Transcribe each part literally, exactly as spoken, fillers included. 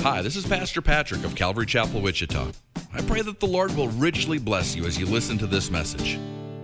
Hi, this is Pastor Patrick of Calvary Chapel, Wichita. I pray that the Lord will richly bless you as you listen to this message.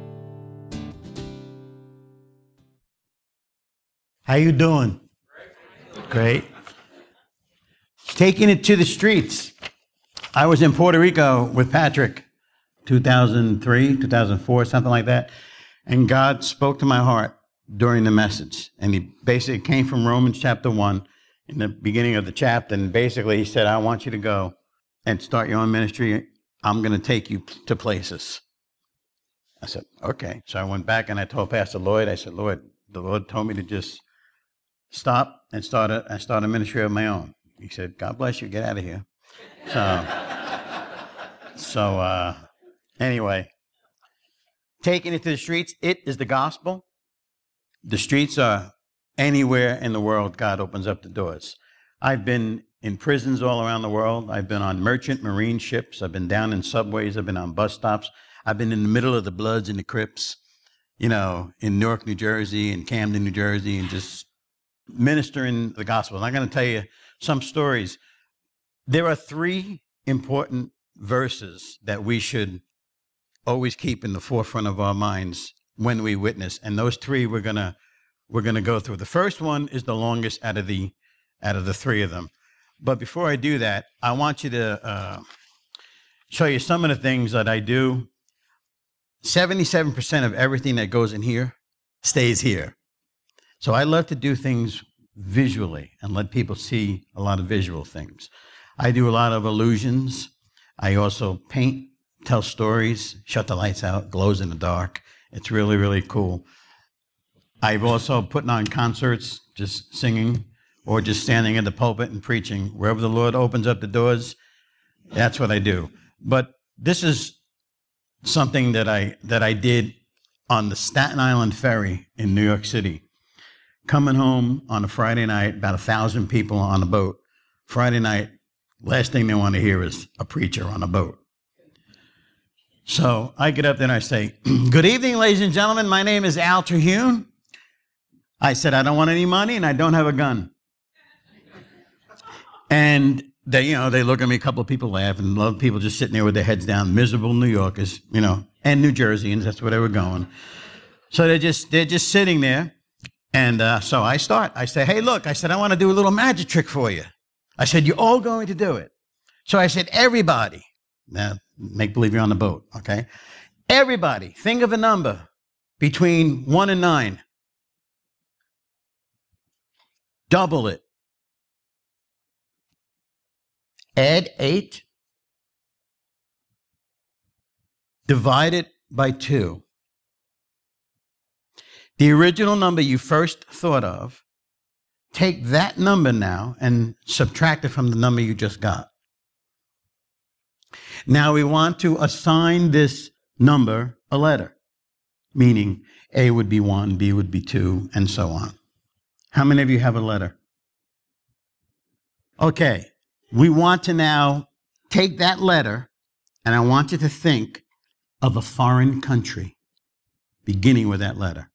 How you doing? Great. Taking it to the streets. I was in Puerto Rico with Patrick, two thousand three, two thousand four, something like that. And God spoke to my heart during the message. And he basically came from Romans chapter one in the beginning of the chapter. And basically he said, I want you to go and start your own ministry. I'm going to take you to places. I said, okay. So I went back and I told Pastor Lloyd, I said, Lord, the Lord told me to just stop and start a, and start a ministry of my own. He said, God bless you, get out of here. So, so uh, anyway, taking it to the streets, it is the gospel. The streets are anywhere in the world God opens up the doors. I've been in prisons all around the world. I've been on merchant marine ships. I've been down in subways. I've been on bus stops. I've been in the middle of the Bloods and the Crips, you know, in Newark, New Jersey, and Camden, New Jersey, and just ministering the gospel. And I'm going to tell you some stories. There are three important verses that we should always keep in the forefront of our minds when we witness, and those three we're gonna we're gonna go through. The first one is the longest out of the out of the three of them. But before I do that, I want you to uh, show you some of the things that I do. seventy-seven percent of everything that goes in here stays here. So I love to do things visually and let people see a lot of visual things. I do a lot of illusions. I also paint, tell stories, shut the lights out, glows in the dark. It's really, really cool. I've also put on concerts, just singing or just standing in the pulpit and preaching. Wherever the Lord opens up the doors, that's what I do. But this is something that I that I did on the Staten Island ferry in New York City. Coming home on a Friday night, about a thousand people on a boat. Friday night, last thing they want to hear is a preacher on a boat. So I get up there and I say, good evening, ladies and gentlemen. My name is Al Terhune. I said, I don't want any money and I don't have a gun. And they, you know, they look at me, a couple of people laugh, and a lot of people just sitting there with their heads down, miserable New Yorkers, you know, and New Jerseyans, that's where they were going. So they're just, they're just sitting there. And uh, so I start. I say, hey, look, I said, I want to do a little magic trick for you. I said, you're all going to do it. So I said, everybody, now make believe you're on the boat, okay? Everybody, think of a number between one and nine. Double it. Add eight. Divide it by two. The original number you first thought of, take that number now and subtract it from the number you just got. Now we want to assign this number a letter, meaning A would be one, B would be two, and so on. How many of you have a letter? Okay, we want to now take that letter, and I want you to think of a foreign country beginning with that letter.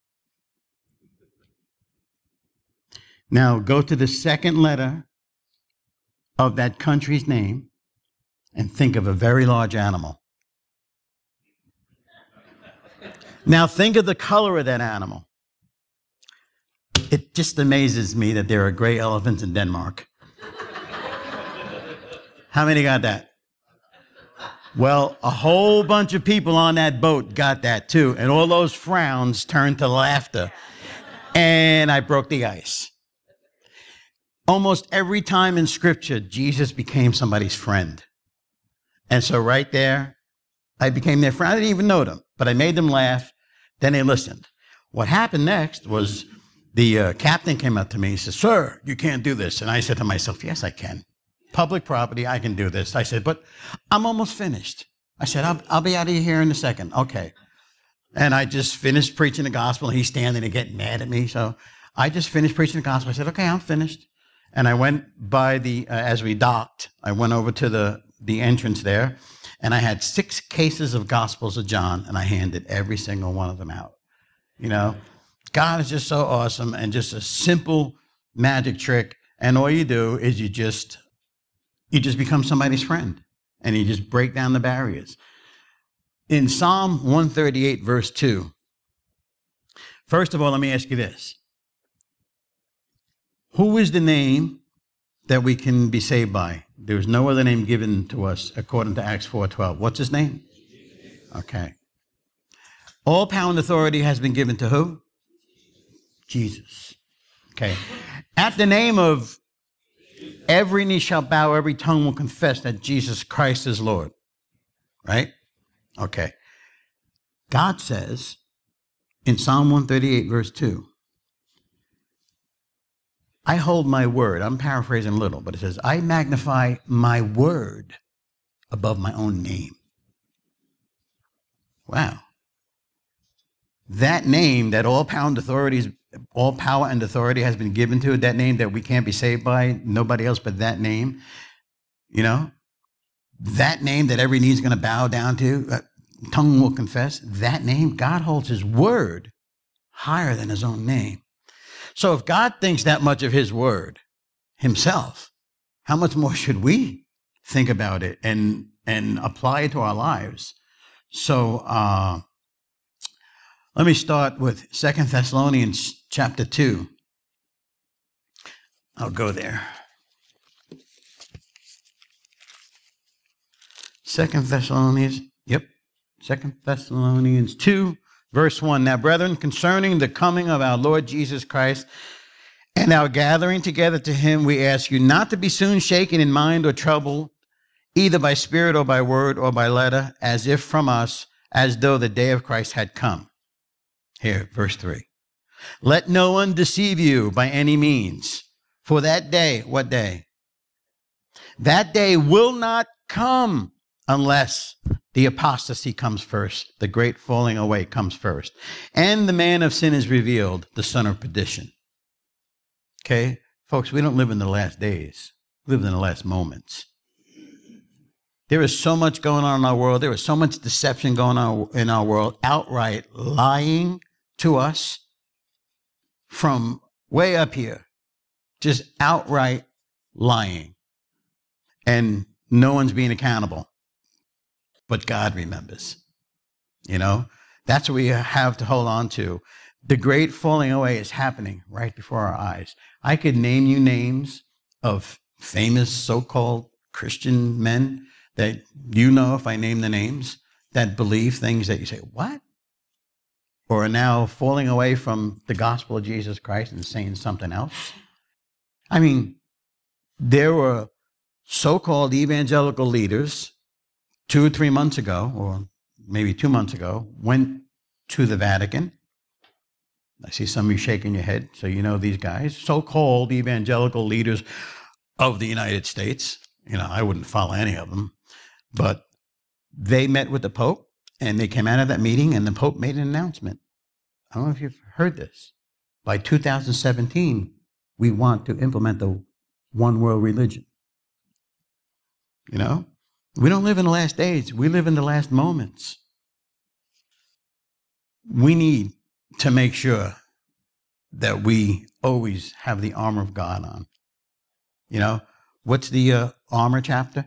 Now go to the second letter of that country's name and think of a very large animal. Now think of the color of that animal. It just amazes me that there are gray elephants in Denmark. How many got that? Well, a whole bunch of people on that boat got that too, and all those frowns turned to laughter, and I broke the ice. Almost every time in Scripture, Jesus became somebody's friend. And so right there, I became their friend. I didn't even know them, but I made them laugh. Then they listened. What happened next was the uh, captain came up to me. He said, sir, you can't do this. And I said to myself, yes, I can. Public property, I can do this. I said, but I'm almost finished. I said, I'll, I'll be out of here in a second. Okay. And I just finished preaching the gospel. He's standing there getting mad at me. So I just finished preaching the gospel. I said, okay, I'm finished. And I went by the, uh, as we docked, I went over to the, the entrance there, and I had six cases of Gospels of John, and I handed every single one of them out. You know, God is just so awesome, and just a simple magic trick. And all you do is you just you just become somebody's friend and you just break down the barriers. In Psalm one thirty-eight, verse two, first of all, let me ask you this. Who is the name that we can be saved by? There is no other name given to us according to Acts four twelve. What's his name? Okay. All power and authority has been given to who? Jesus. Okay. At the name of every knee shall bow, every tongue will confess that Jesus Christ is Lord. Right? Okay. God says in Psalm one thirty-eight, verse two, I hold my word. I'm paraphrasing a little, but it says, I magnify my word above my own name. Wow. That name that all power and authorities, all power and authority has been given to, that name that we can't be saved by, nobody else but that name, you know, that name that every knee is going to bow down to, uh, tongue will confess, that name, God holds his word higher than his own name. So if God thinks that much of his word himself, how much more should we think about it and, and apply it to our lives? So, uh, let me start with Second Thessalonians chapter two. I'll go there. Second Thessalonians, yep. Second Thessalonians two, verse one. Now, brethren, concerning the coming of our Lord Jesus Christ and our gathering together to him, we ask you not to be soon shaken in mind or troubled, either by spirit or by word or by letter, as if from us, as though the day of Christ had come. Here, verse three. Let no one deceive you by any means, for that day, what day? That day will not come unless the apostasy comes first, the great falling away comes first, and the man of sin is revealed, the son of perdition. Okay? Folks, we don't live in the last days. We live in the last moments. There is so much going on in our world. There is so much deception going on in our world, outright lying to us from way up here, just outright lying. And no one's being accountable, but God remembers. You know, that's what we have to hold on to. The great falling away is happening right before our eyes. I could name you names of famous so-called Christian men that you know, if I name the names, that believe things that you say, what? Or are now falling away from the gospel of Jesus Christ and saying something else. I mean, there were so-called evangelical leaders two or three months ago, or maybe two months ago, went to the Vatican. I see some of you shaking your head, so you know these guys, so-called evangelical leaders of the United States. You know, I wouldn't follow any of them. But they met with the Pope, and they came out of that meeting, and the Pope made an announcement. I don't know if you've heard this. By two thousand seventeen, we want to implement the one world religion. You know, we don't live in the last days. We live in the last moments. We need to make sure that we always have the armor of God on. You know, what's the uh, armor chapter?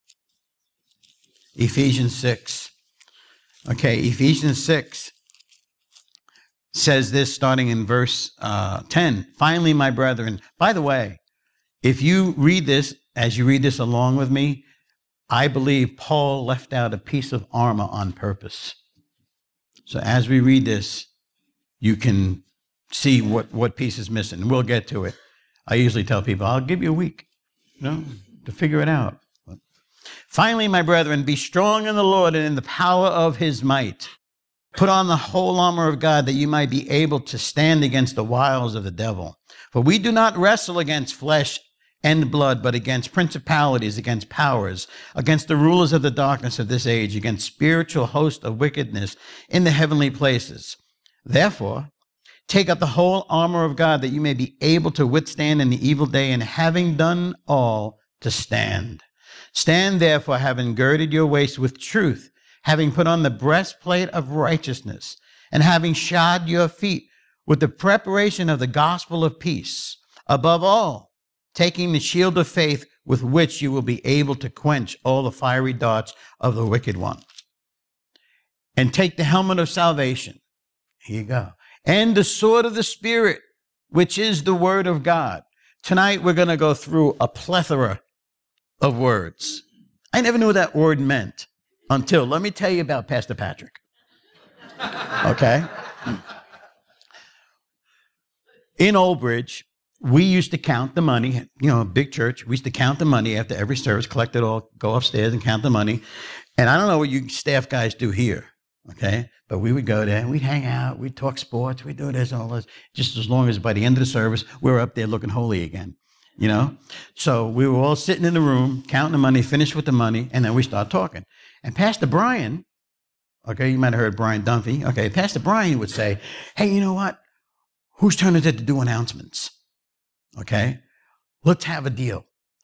Ephesians six. Okay, Ephesians six says this starting in verse uh, ten. Finally, my brethren, by the way, if you read this, as you read this along with me, I believe Paul left out a piece of armor on purpose. So as we read this, you can see what, what piece is missing. We'll get to it. I usually tell people, I'll give you a week, you know, to figure it out. Finally, my brethren, be strong in the Lord and in the power of his might. Put on the whole armor of God that you might be able to stand against the wiles of the devil. For we do not wrestle against flesh and blood, but against principalities, against powers, against the rulers of the darkness of this age, against spiritual hosts of wickedness in the heavenly places. Therefore, take up the whole armor of God that you may be able to withstand in the evil day, and having done all, to stand. Stand therefore, having girded your waist with truth, having put on the breastplate of righteousness, and having shod your feet with the preparation of the gospel of peace. Above all, taking the shield of faith with which you will be able to quench all the fiery darts of the wicked one. And take the helmet of salvation. Here you go. And the sword of the Spirit, which is the word of God. Tonight, we're going to go through a plethora of words. I never knew what that word meant until, let me tell you about Pastor Patrick. Okay? In Old Bridge, we used to count the money, you know, a big church. We used to count the money after every service, collect it all, go upstairs and count the money. And I don't know what you staff guys do here, okay? But we would go there, we'd hang out, we'd talk sports, we'd do this and all this, just as long as by the end of the service, we were up there looking holy again, you know? So we were all sitting in the room, counting the money, finished with the money, and then we start talking. And Pastor Brian, okay, you might have heard Brian Dunphy, okay, Pastor Brian would say, hey, you know what? Whose turn is it to do announcements? Okay, let's have a deal.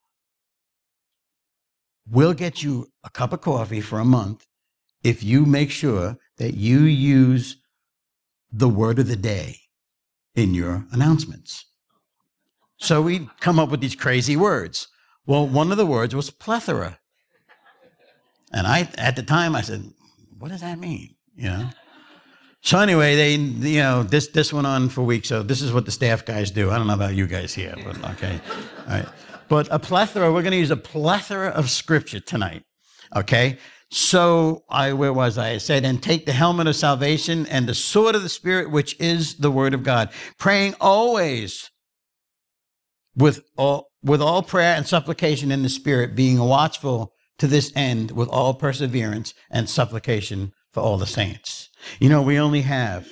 We'll get you a cup of coffee for a month if you make sure that you use the word of the day in your announcements. So we'd come up with these crazy words. Well, one of the words was plethora. And I, at the time, I said, what does that mean? You know? So anyway, they, you know, this, this went on for weeks. So this is what the staff guys do. I don't know about you guys here, but okay. All right. But a plethora, we're going to use a plethora of scripture tonight. Okay. So I, where was I? I said, and take the helmet of salvation and the sword of the Spirit, which is the word of God, praying always with all, with all prayer and supplication in the Spirit, being watchful to this end with all perseverance and supplication for all the saints. You know, we only have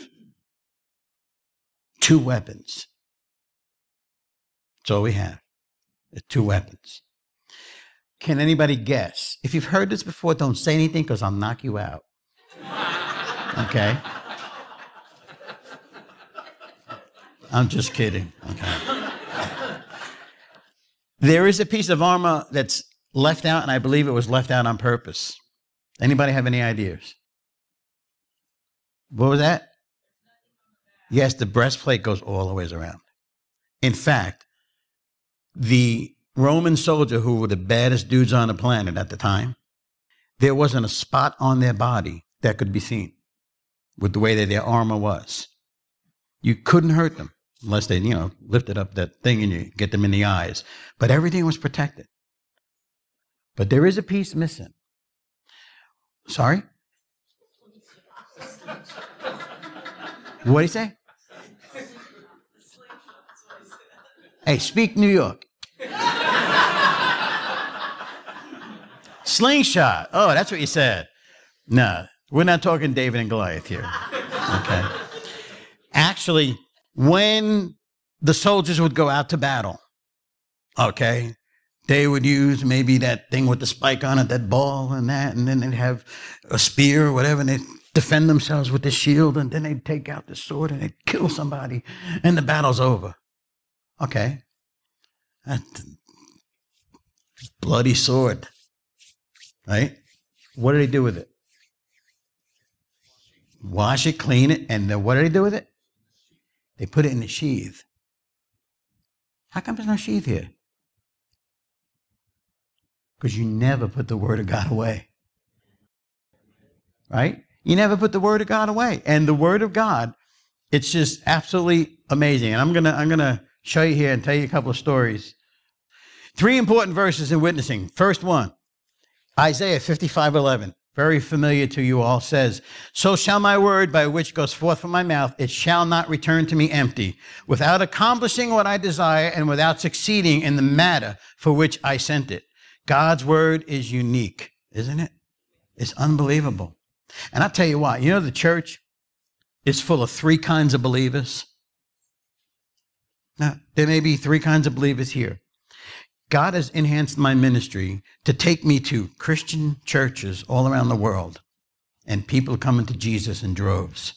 two weapons. That's all we have. Two weapons. Can anybody guess? If you've heard this before, don't say anything because I'll knock you out. Okay? I'm just kidding. Okay. There is a piece of armor that's left out, and I believe it was left out on purpose. Anybody have any ideas? What was that? Yes, the breastplate goes all the ways around. In fact, the Roman soldier, who were the baddest dudes on the planet at the time, there wasn't a spot on their body that could be seen with the way that their armor was. You couldn't hurt them unless they, you know, lifted up that thing and you get them in the eyes. But everything was protected. But there is a piece missing. Sorry? What did he say? Hey, speak New York. Slingshot. Oh, that's what you said. No, we're not talking David and Goliath here. Okay. Actually, when the soldiers would go out to battle, okay, they would use maybe that thing with the spike on it, that ball and that, and then they'd have a spear or whatever, and they'd defend themselves with the shield, and then they'd take out the sword and they'd kill somebody, and the battle's over. Okay. That bloody sword. Right? What did they do with it? Wash it, clean it, and then what did they do with it? They put it in the sheath. How come there's no sheath here? Because you never put the word of God away. Right? You never put the word of God away. And the word of God, it's just absolutely amazing. And I'm gonna I'm gonna show you here and tell you a couple of stories. Three important verses in witnessing. First one, Isaiah fifty-five eleven, very familiar to you all, says, so shall my word by which goes forth from my mouth, it shall not return to me empty, without accomplishing what I desire and without succeeding in the matter for which I sent it. God's word is unique, isn't it? It's unbelievable. And I'll tell you what, you know the church is full of three kinds of believers? Now, there may be three kinds of believers here. God has enhanced my ministry to take me to Christian churches all around the world, and people coming to Jesus in droves.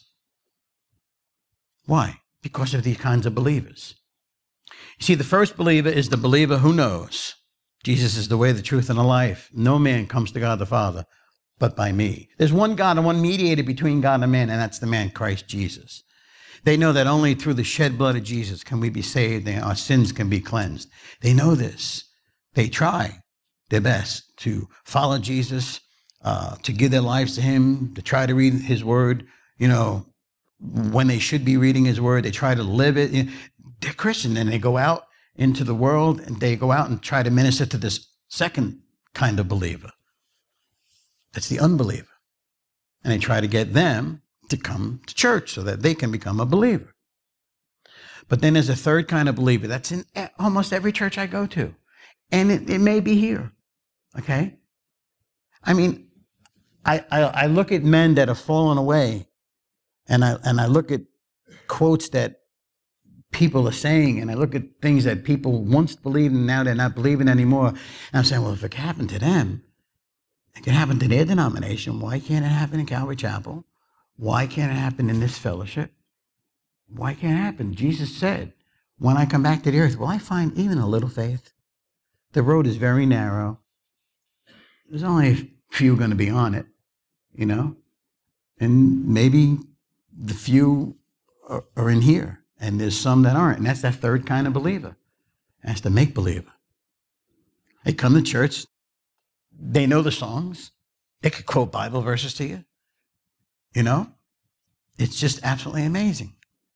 Why? Because of these kinds of believers. You see, the first believer is the believer who knows Jesus is the way, the truth, and the life. No man comes to God the Father but by me. There's one God and one mediator between God and man, and that's the man Christ Jesus. They know that only through the shed blood of Jesus can we be saved and our sins can be cleansed. They know this. They try their best to follow Jesus, uh, to give their lives to him, to try to read his word. You know, when they should be reading his word, they try to live it. You know, they're Christian, and they go out into the world and they go out and try to minister to this second kind of believer. That's the unbeliever. And they try to get them to come to church so that they can become a believer. But then there's a third kind of believer that's in almost every church I go to. And it, it may be here. Okay? I mean, I, I, I look at men that have fallen away, and I, and I look at quotes that people are saying, and I look at things that people once believed and now they're not believing anymore. And I'm saying, well, if it happened to them, it can happen to their denomination. Why can't it happen in Calvary Chapel? Why can't it happen in this fellowship? Why can't it happen? Jesus said, when I come back to the earth, will I find even a little faith? The road is very narrow. There's only a few going to be on it, you know? And maybe the few are, are in here, and there's some that aren't. And that's that third kind of believer. That's the make-believer. They come to church. They know the songs. They could quote Bible verses to you. You know? It's just absolutely amazing.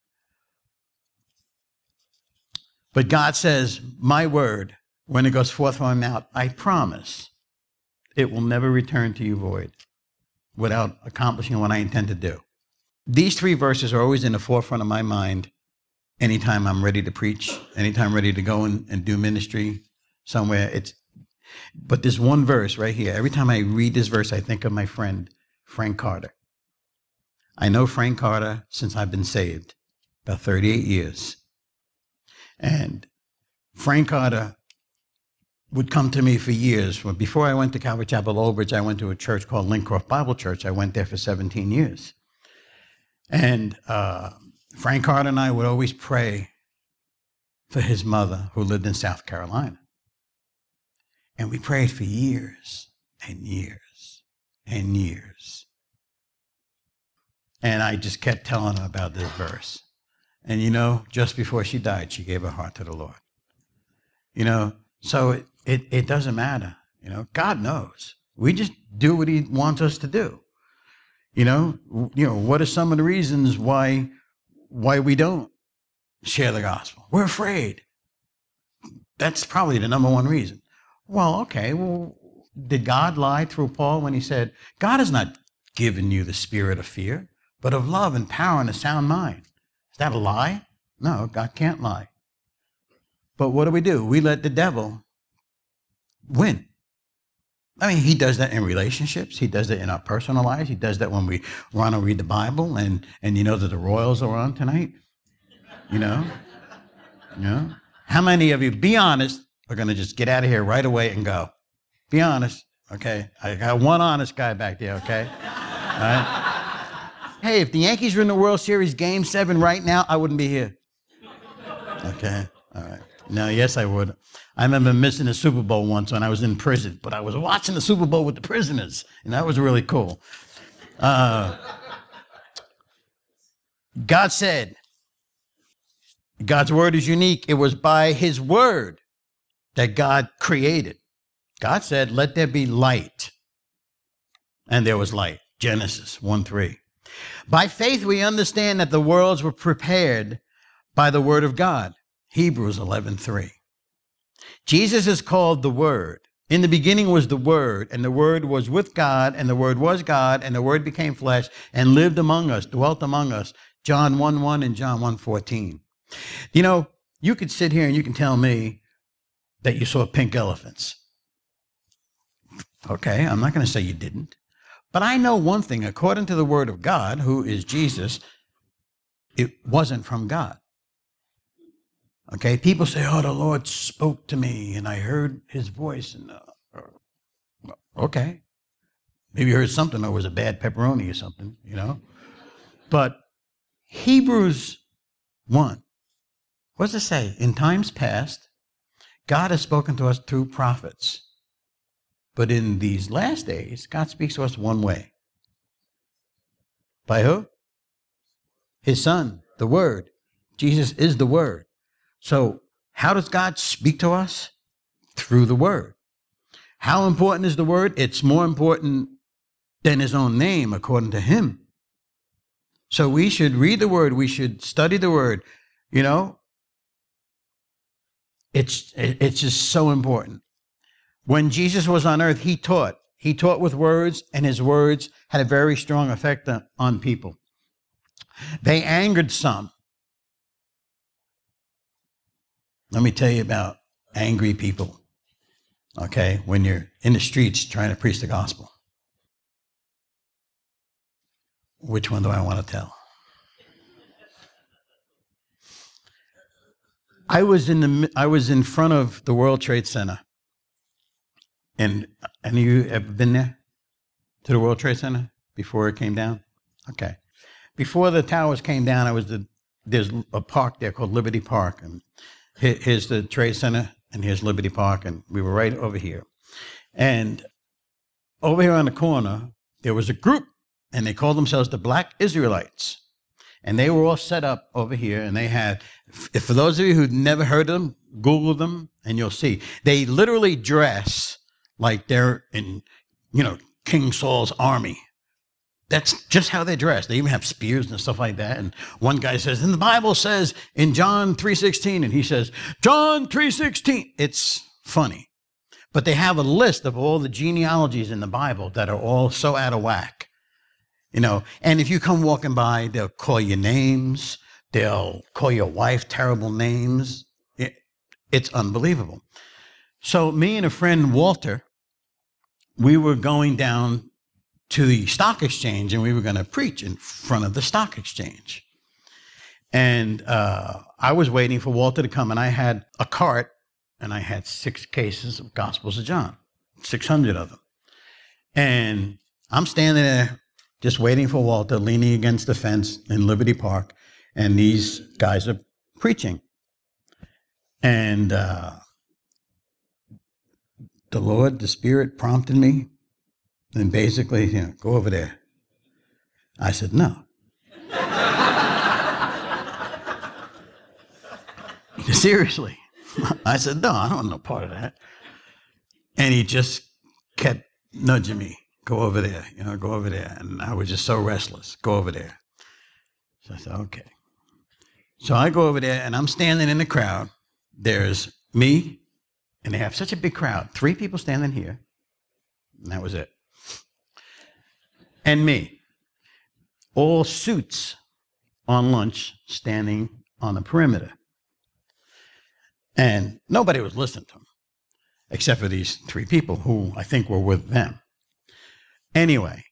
But God says, my word, when it goes forth from my mouth, I promise it will never return to you void without accomplishing what I intend to do. These three verses are always in the forefront of my mind anytime I'm ready to preach, anytime I'm ready to go and, and do ministry somewhere. It's, but there's one verse right here. Every time I read this verse, I think of my friend, Frank Carter. I know Frank Carter since I've been saved, about thirty-eight years. And Frank Carter would come to me for years. Before I went to Calvary Chapel, Old Bridge, I went to a church called Lincroft Bible Church. I went there for seventeen years. And uh, Frank Carter and I would always pray for his mother, who lived in South Carolina. And we prayed for years and years and years. And I just kept telling her about this verse. And, you know, just before she died, she gave her heart to the Lord. You know, so it, it, it doesn't matter. You know, God knows. We just do what he wants us to do. You know, you know, what are some of the reasons why, why we don't share the gospel? We're afraid. That's probably the number one reason. Well, okay, well, did God lie through Paul when he said, God has not given you the spirit of fear, but of love and power and a sound mind? Is that a lie? No, God can't lie. But what do we do? We let the devil win. I mean, he does that in relationships. He does that in our personal lives. He does that when we want to read the Bible and, and you know that the Royals are on tonight. You know? You know? How many of you, be honest, are going to just get out of here right away and go? Be honest, okay? I got one honest guy back there, okay? All right? Hey, if the Yankees were in the World Series Game seven right now, I wouldn't be here. Okay, all right. No, yes, I would. I remember missing the Super Bowl once when I was in prison, but I was watching the Super Bowl with the prisoners, and that was really cool. Uh, God said, God's word is unique. It was by his word that God created. God said, let there be light. And there was light. Genesis one three. By faith, we understand that the worlds were prepared by the word of God. Hebrews eleven three. Jesus is called the Word. In the beginning was the Word, and the Word was with God, and the Word was God, and the Word became flesh and lived among us, dwelt among us. John one one and John one fourteen. You know, you could sit here and you can tell me that you saw pink elephants. Okay, I'm not going to say you didn't. But I know one thing, according to the Word of God, who is Jesus, it wasn't from God. Okay, people say, oh, the Lord spoke to me and I heard his voice. And uh, okay, maybe you heard something or it was a bad pepperoni or something, you know. But Hebrews one, what does it say? In times past, God has spoken to us through prophets. But in these last days, God speaks to us one way. By who? His Son, the Word. Jesus is the Word. So how does God speak to us? Through the Word. How important is the Word? It's more important than his own name, according to him. So we should read the Word. We should study the Word. You know, it's, it's just so important. When Jesus was on earth, he taught. He taught with words, and his words had a very strong effect on, on people. They angered some. Let me tell you about angry people, okay, when you're in the streets trying to preach the gospel. Which one do I want to tell? I was in the I was in front of the World Trade Center. And any of you ever been there to the World Trade Center before it came down? Okay. Before the towers came down, I was the there's a park there called Liberty Park, and here's the Trade Center, and here's Liberty Park, and we were right over here. And over here on the corner, there was a group, and they called themselves the Black Israelites. And they were all set up over here, and they had, if, for those of you who've never heard of them, Google them, and you'll see. They literally dress like they're in, you know, King Saul's army. That's just how they dress. They even have spears and stuff like that. And one guy says, and the Bible says in John three sixteen, and he says, John three sixteen. It's funny. But they have a list of all the genealogies in the Bible that are all so out of whack. You know, and if you come walking by, they'll call you names. They'll call your wife terrible names. It, it's unbelievable. So me and a friend, Walter, we were going down to the stock exchange, and we were going to preach in front of the stock exchange. And uh, I was waiting for Walter to come, and I had a cart, and I had six cases of Gospels of John, six hundred of them. And I'm standing there just waiting for Walter, leaning against the fence in Liberty Park, and these guys are preaching. And uh, the Lord, the Spirit prompted me, and basically, you know, go over there. I said, no. Seriously. I said, no, I don't want no part of that. And he just kept nudging me, go over there, you know, go over there. And I was just so restless, go over there. So I said, okay. So I go over there, and I'm standing in the crowd. There's me, and they have such a big crowd, three people standing here, and that was it. And me, all suits on lunch, standing on the perimeter. And nobody was listening to them, except for these three people who I think were with them. Anyway,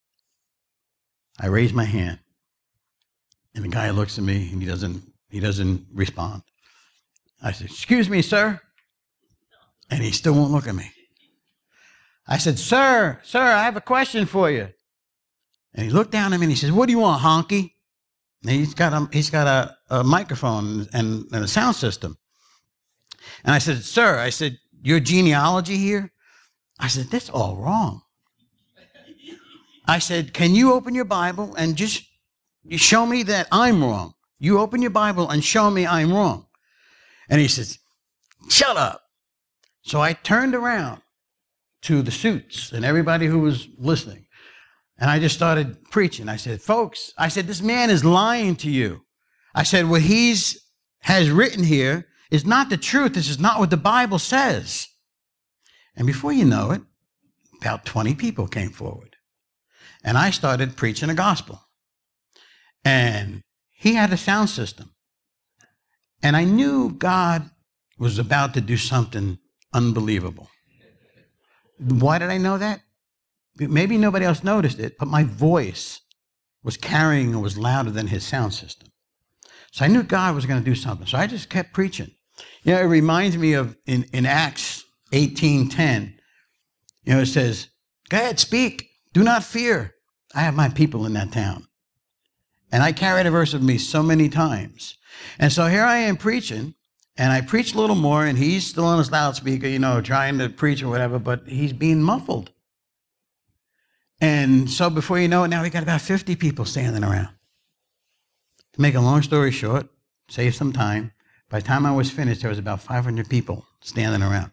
I raise my hand, and the guy looks at me, and he doesn't, he doesn't respond. I said, excuse me, sir. And he still won't look at me. I said, sir, sir, I have a question for you. And he looked down at me, and he says, what do you want, honky? And he's got a, he's got a, a microphone and, and a sound system. And I said, sir, I said, your genealogy here? I said, that's all wrong. I said, can you open your Bible and just show me that I'm wrong? You open your Bible and show me I'm wrong. And he says, shut up. So I turned around to the suits and everybody who was listening. And I just started preaching. I said, folks, I said, this man is lying to you. I said, what he's has written here is not the truth. This is not what the Bible says. And before you know it, about twenty people came forward. And I started preaching the gospel. And he had a sound system. And I knew God was about to do something unbelievable. Why did I know that? Maybe nobody else noticed it, but my voice was carrying and was louder than his sound system. So I knew God was going to do something. So I just kept preaching. You know, it reminds me of in, in Acts eighteen ten, you know, it says, go ahead, speak. Do not fear. I have my people in that town. And I carried a verse with me so many times. And so here I am preaching, and I preach a little more, and he's still on his loudspeaker, you know, trying to preach or whatever, but he's being muffled. And so before you know it, now we got about fifty people standing around. To make a long story short, save some time, by the time I was finished, there was about five hundred people standing around.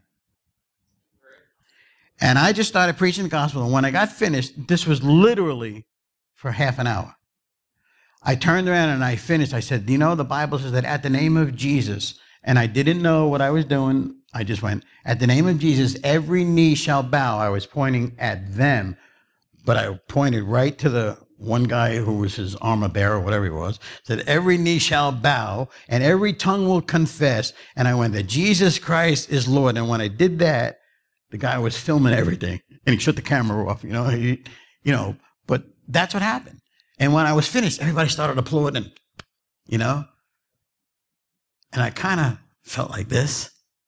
And I just started preaching the gospel. And when I got finished, this was literally for half an hour. I turned around and I finished. I said, you know, the Bible says that at the name of Jesus, and I didn't know what I was doing. I just went, at the name of Jesus, every knee shall bow. I was pointing at them, but I pointed right to the one guy who was his armor bearer, whatever he was, said, every knee shall bow and every tongue will confess. And I went that Jesus Christ is Lord. And when I did that, the guy was filming everything and he shut the camera off, you know, he, you know, but that's what happened. And when I was finished, everybody started applauding, you know, and I kind of felt like this,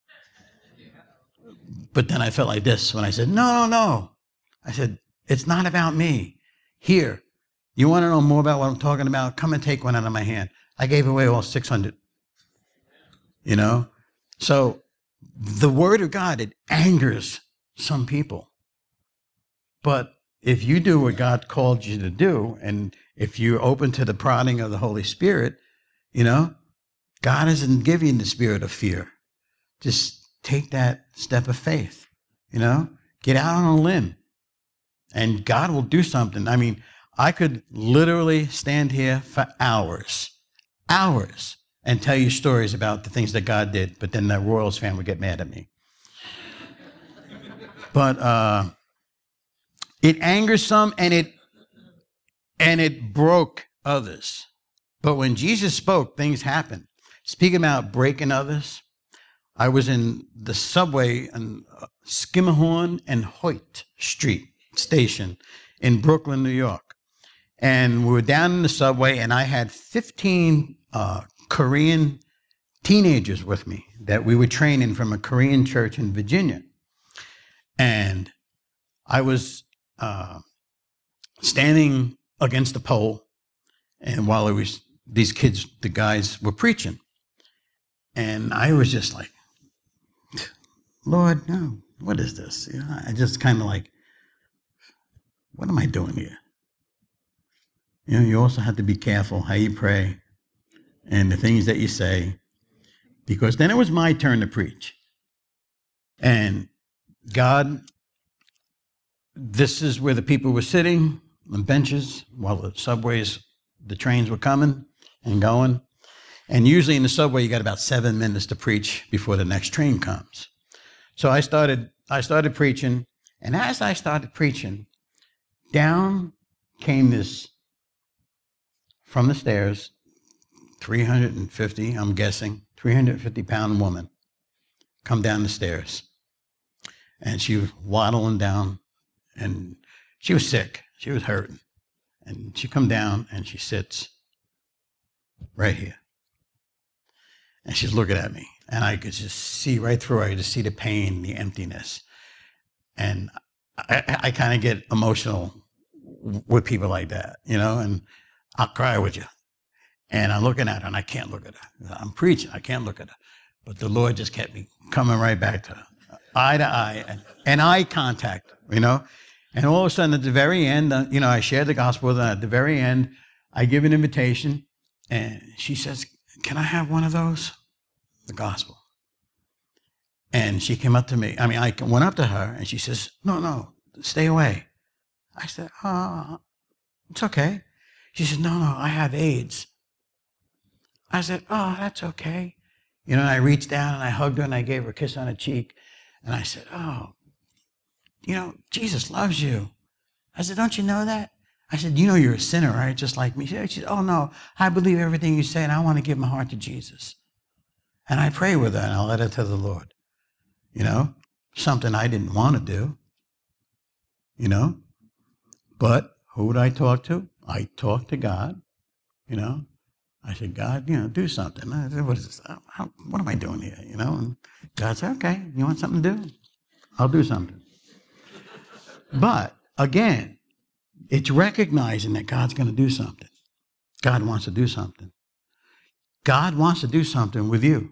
but then I felt like this when I said, no, no, no. I said, it's not about me. Here, you want to know more about what I'm talking about? Come and take one out of my hand. I gave away all six hundred, you know? So the word of God, it angers some people. But if you do what God called you to do, and if you're open to the prodding of the Holy Spirit, you know, God isn't giving you the spirit of fear. Just take that step of faith, you know, get out on a limb and God will do something. I mean, I could literally stand here for hours, hours, and tell you stories about the things that God did, but then the Royals fan would get mad at me. But uh, it angers some, and it and it broke others. But when Jesus spoke, things happened. Speaking about breaking others, I was in the subway on Skimmerhorn and Hoyt Street station in Brooklyn, New York. And we were down in the subway, and I had fifteen uh, Korean teenagers with me that we were training from a Korean church in Virginia. And I was uh, standing against the pole, and while it was these kids, the guys were preaching, and I was just like, Lord, no, what is this? You know, I just kind of like, what am I doing here? You know, you also have to be careful how you pray and the things that you say, because then it was my turn to preach. And God, this is where the people were sitting on benches while the subways, the trains were coming and going. And usually in the subway, you got about seven minutes to preach before the next train comes. So I started, I started preaching. And as I started preaching, down came this, from the stairs, three hundred fifty, I'm guessing, three hundred fifty pound woman come down the stairs. And she was waddling down, and she was sick. She was hurting. And she come down, and she sits right here. And she's looking at me. And I could just see right through her. I could just see the pain, the emptiness. And I, I kind of get emotional with people like that, you know, and I'll cry with you. And I'm looking at her, and I can't look at her. I'm preaching. I can't look at her. But the Lord just kept me coming right back to her, eye to eye, and, and eye contact, you know. And all of a sudden, at the very end, uh, you know, I shared the gospel with her. At the very end, I give an invitation, and she says, can I have one of those? The gospel. And she came up to me. I mean, I went up to her, and she says, no, no, stay away. I said, oh, it's okay. She said, no, no, I have AIDS. I said, oh, that's okay. You know, and I reached down and I hugged her and I gave her a kiss on the cheek. And I said, oh, you know, Jesus loves you. I said, don't you know that? I said, you know you're a sinner, right? Just like me. She said, oh, no, I believe everything you say and I want to give my heart to Jesus. And I pray with her and I led her to the Lord. You know, something I didn't want to do. You know, but who would I talk to? I talked to God, you know. I said, God, you know, do something. I said, what is this? How, what am I doing here, you know? And God said, okay, you want something to do? I'll do something. But, again, it's recognizing that God's going to do something. God wants to do something. God wants to do something with you.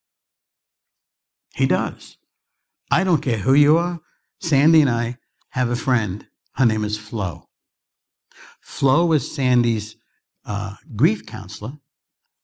He does. I don't care who you are. Sandy and I have a friend. Her name is Flo. Flo was Sandy's uh, grief counselor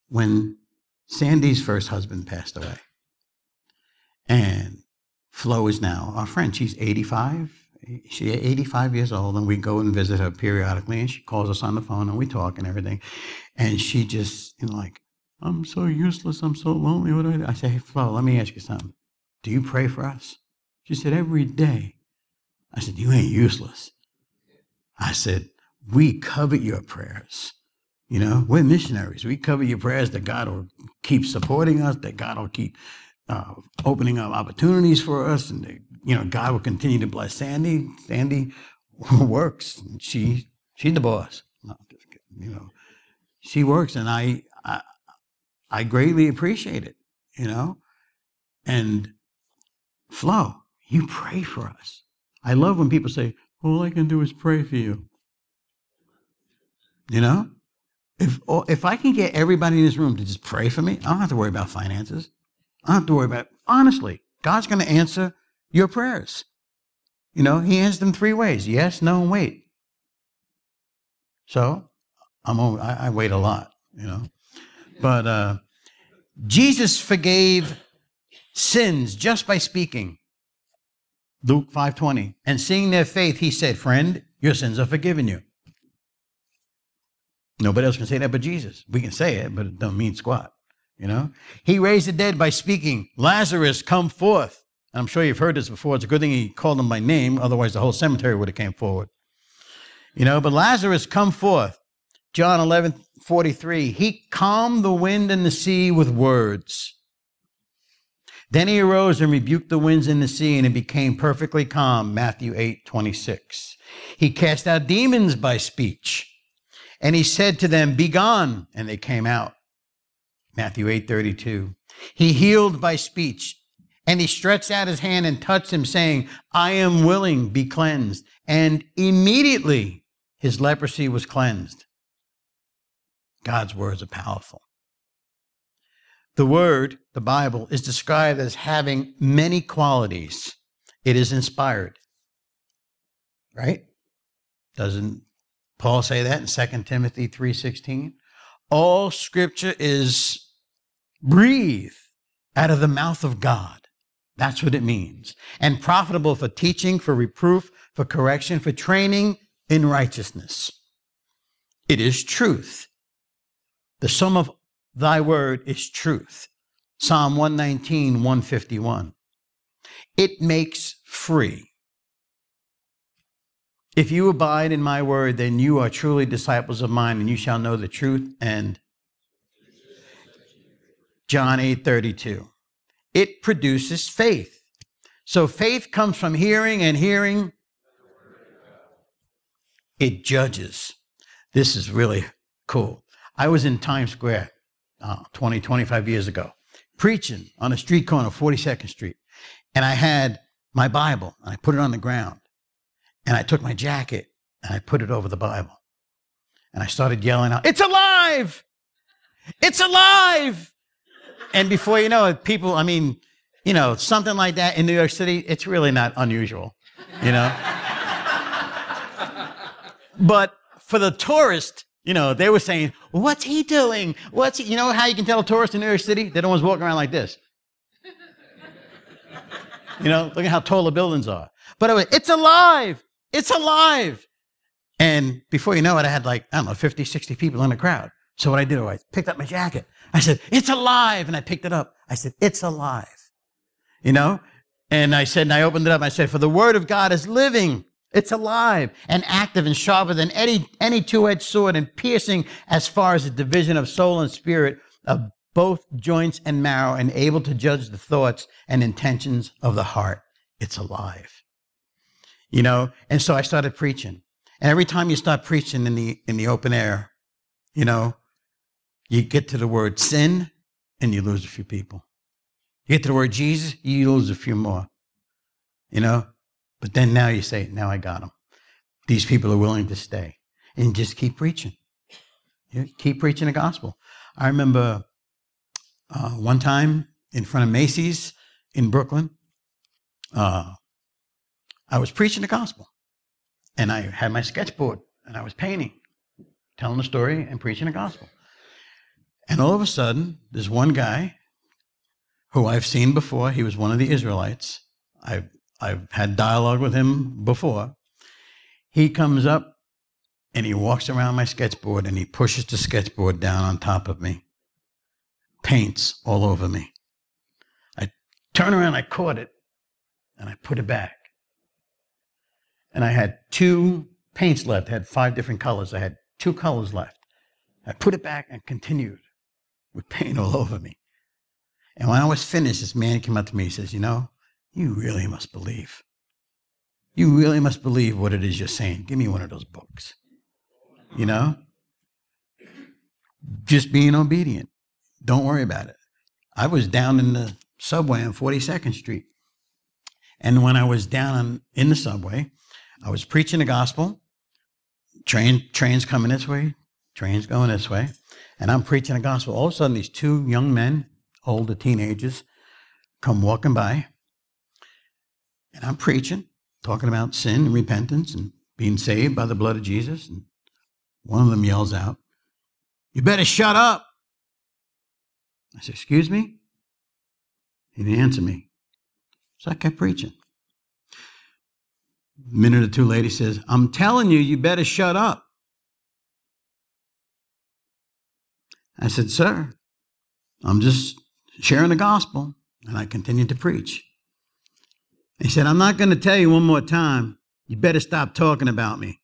when Sandy's first husband passed away, and Flo is now our friend. She's eighty-five. She's eighty-five years old, and we go and visit her periodically, and she calls us on the phone, and we talk and everything. And she just, you know, like, I'm so useless. I'm so lonely. What do I do? I say, hey, Flo, let me ask you something. Do you pray for us? She said, every day. I said, you ain't useless. I said, we covet your prayers. You know, we're missionaries. We covet your prayers that God will keep supporting us, that God will keep uh, opening up opportunities for us, and that, you know, God will continue to bless Sandy. Sandy works. She she's the boss. No, just kidding. You know, she works, and I, I I greatly appreciate it. You know, and Flo, you pray for us. I love when people say, all I can do is pray for you. You know, if if I can get everybody in this room to just pray for me, I don't have to worry about finances. I don't have to worry about, honestly, God's going to answer your prayers. You know, he answers them three ways: yes, no, and wait. So I'm over, I, I wait a lot, you know. But uh, Jesus forgave sins just by speaking. Luke five twenty. And seeing their faith, he said, friend, your sins are forgiven you. Nobody else can say that but Jesus. We can say it, but it don't mean squat, you know. He raised the dead by speaking, Lazarus, come forth. And I'm sure you've heard this before. It's a good thing he called him by name. Otherwise, the whole cemetery would have came forward. You know, but Lazarus, come forth. John eleven forty-three. He calmed the wind and the sea with words. Then he arose and rebuked the winds and the sea, and it became perfectly calm. Matthew eight twenty-six. He cast out demons by speech. And he said to them, be gone. And they came out. Matthew eight thirty-two. He healed by speech. And he stretched out his hand and touched him, saying, I am willing, be cleansed. And immediately his leprosy was cleansed. God's words are powerful. The word, the Bible, is described as having many qualities. It is inspired. Right? Doesn't Paul say that in Second Timothy three sixteen? All scripture is breathed out of the mouth of God. That's what it means. And profitable for teaching, for reproof, for correction, for training in righteousness. It is truth. The sum of thy word is truth. Psalm one nineteen, one fifty-one. It makes free. If you abide in my word, then you are truly disciples of mine, and you shall know the truth. And John eight thirty-two. It produces faith. So faith comes from hearing, and hearing, it judges. This is really cool. I was in Times Square uh, twenty, twenty-five years ago, preaching on a street corner, forty-second Street. And I had my Bible, and I put it on the ground. And I took my jacket, and I put it over the Bible. And I started yelling out, it's alive! It's alive! And before you know it, people, I mean, you know, something like that in New York City, it's really not unusual, you know? But for the tourist, you know, they were saying, what's he doing? What's he? You know how you can tell a tourist in New York City? They don't always walk around like this. You know, look at how tall the buildings are. But it was, it's alive! It's alive! And before you know it, I had like, I don't know, fifty, sixty people in the crowd. So what I did, I picked up my jacket. I said, it's alive! And I picked it up. I said, it's alive. You know? And I said, and I opened it up, and I said, for the word of God is living. It's alive and active and sharper than any, any two-edged sword, and piercing as far as the division of soul and spirit, of both joints and marrow, and able to judge the thoughts and intentions of the heart. It's alive. You know? And so I started preaching. And every time you start preaching in the in the open air, you know, you get to the word sin, and you lose a few people. You get to the word Jesus, you lose a few more. You know? But then now you say, now I got them. These people are willing to stay. And just keep preaching. You keep preaching the gospel. I remember uh, one time in front of Macy's in Brooklyn, uh, I was preaching the gospel. And I had my sketchboard, and I was painting, telling the story and preaching the gospel. And all of a sudden, there's one guy who I've seen before. He was one of the Israelites. I've, I've had dialogue with him before. He comes up and he walks around my sketchboard and he pushes the sketchboard down on top of me. Paints all over me. I turn around, I caught it, and I put it back. And I had two paints left. I had five different colors. I had two colors left. I put it back and continued with paint all over me. And when I was finished, this man came up to me and says, you know, you really must believe. You really must believe what it is you're saying. Give me one of those books. You know? Just being obedient. Don't worry about it. I was down in the subway on forty-second Street. And when I was down in the subway, I was preaching the gospel. Train, trains coming this way, trains going this way. And I'm preaching the gospel. All of a sudden, these two young men, older teenagers, come walking by. And I'm preaching, talking about sin and repentance and being saved by the blood of Jesus. And one of them yells out, "You better shut up." I said, "Excuse me?" He didn't answer me. So I kept preaching. A minute or two later, he says, "I'm telling you, you better shut up." I said, "Sir, I'm just sharing the gospel." And I continued to preach. He said, "I'm not going to tell you one more time. You better stop talking about me."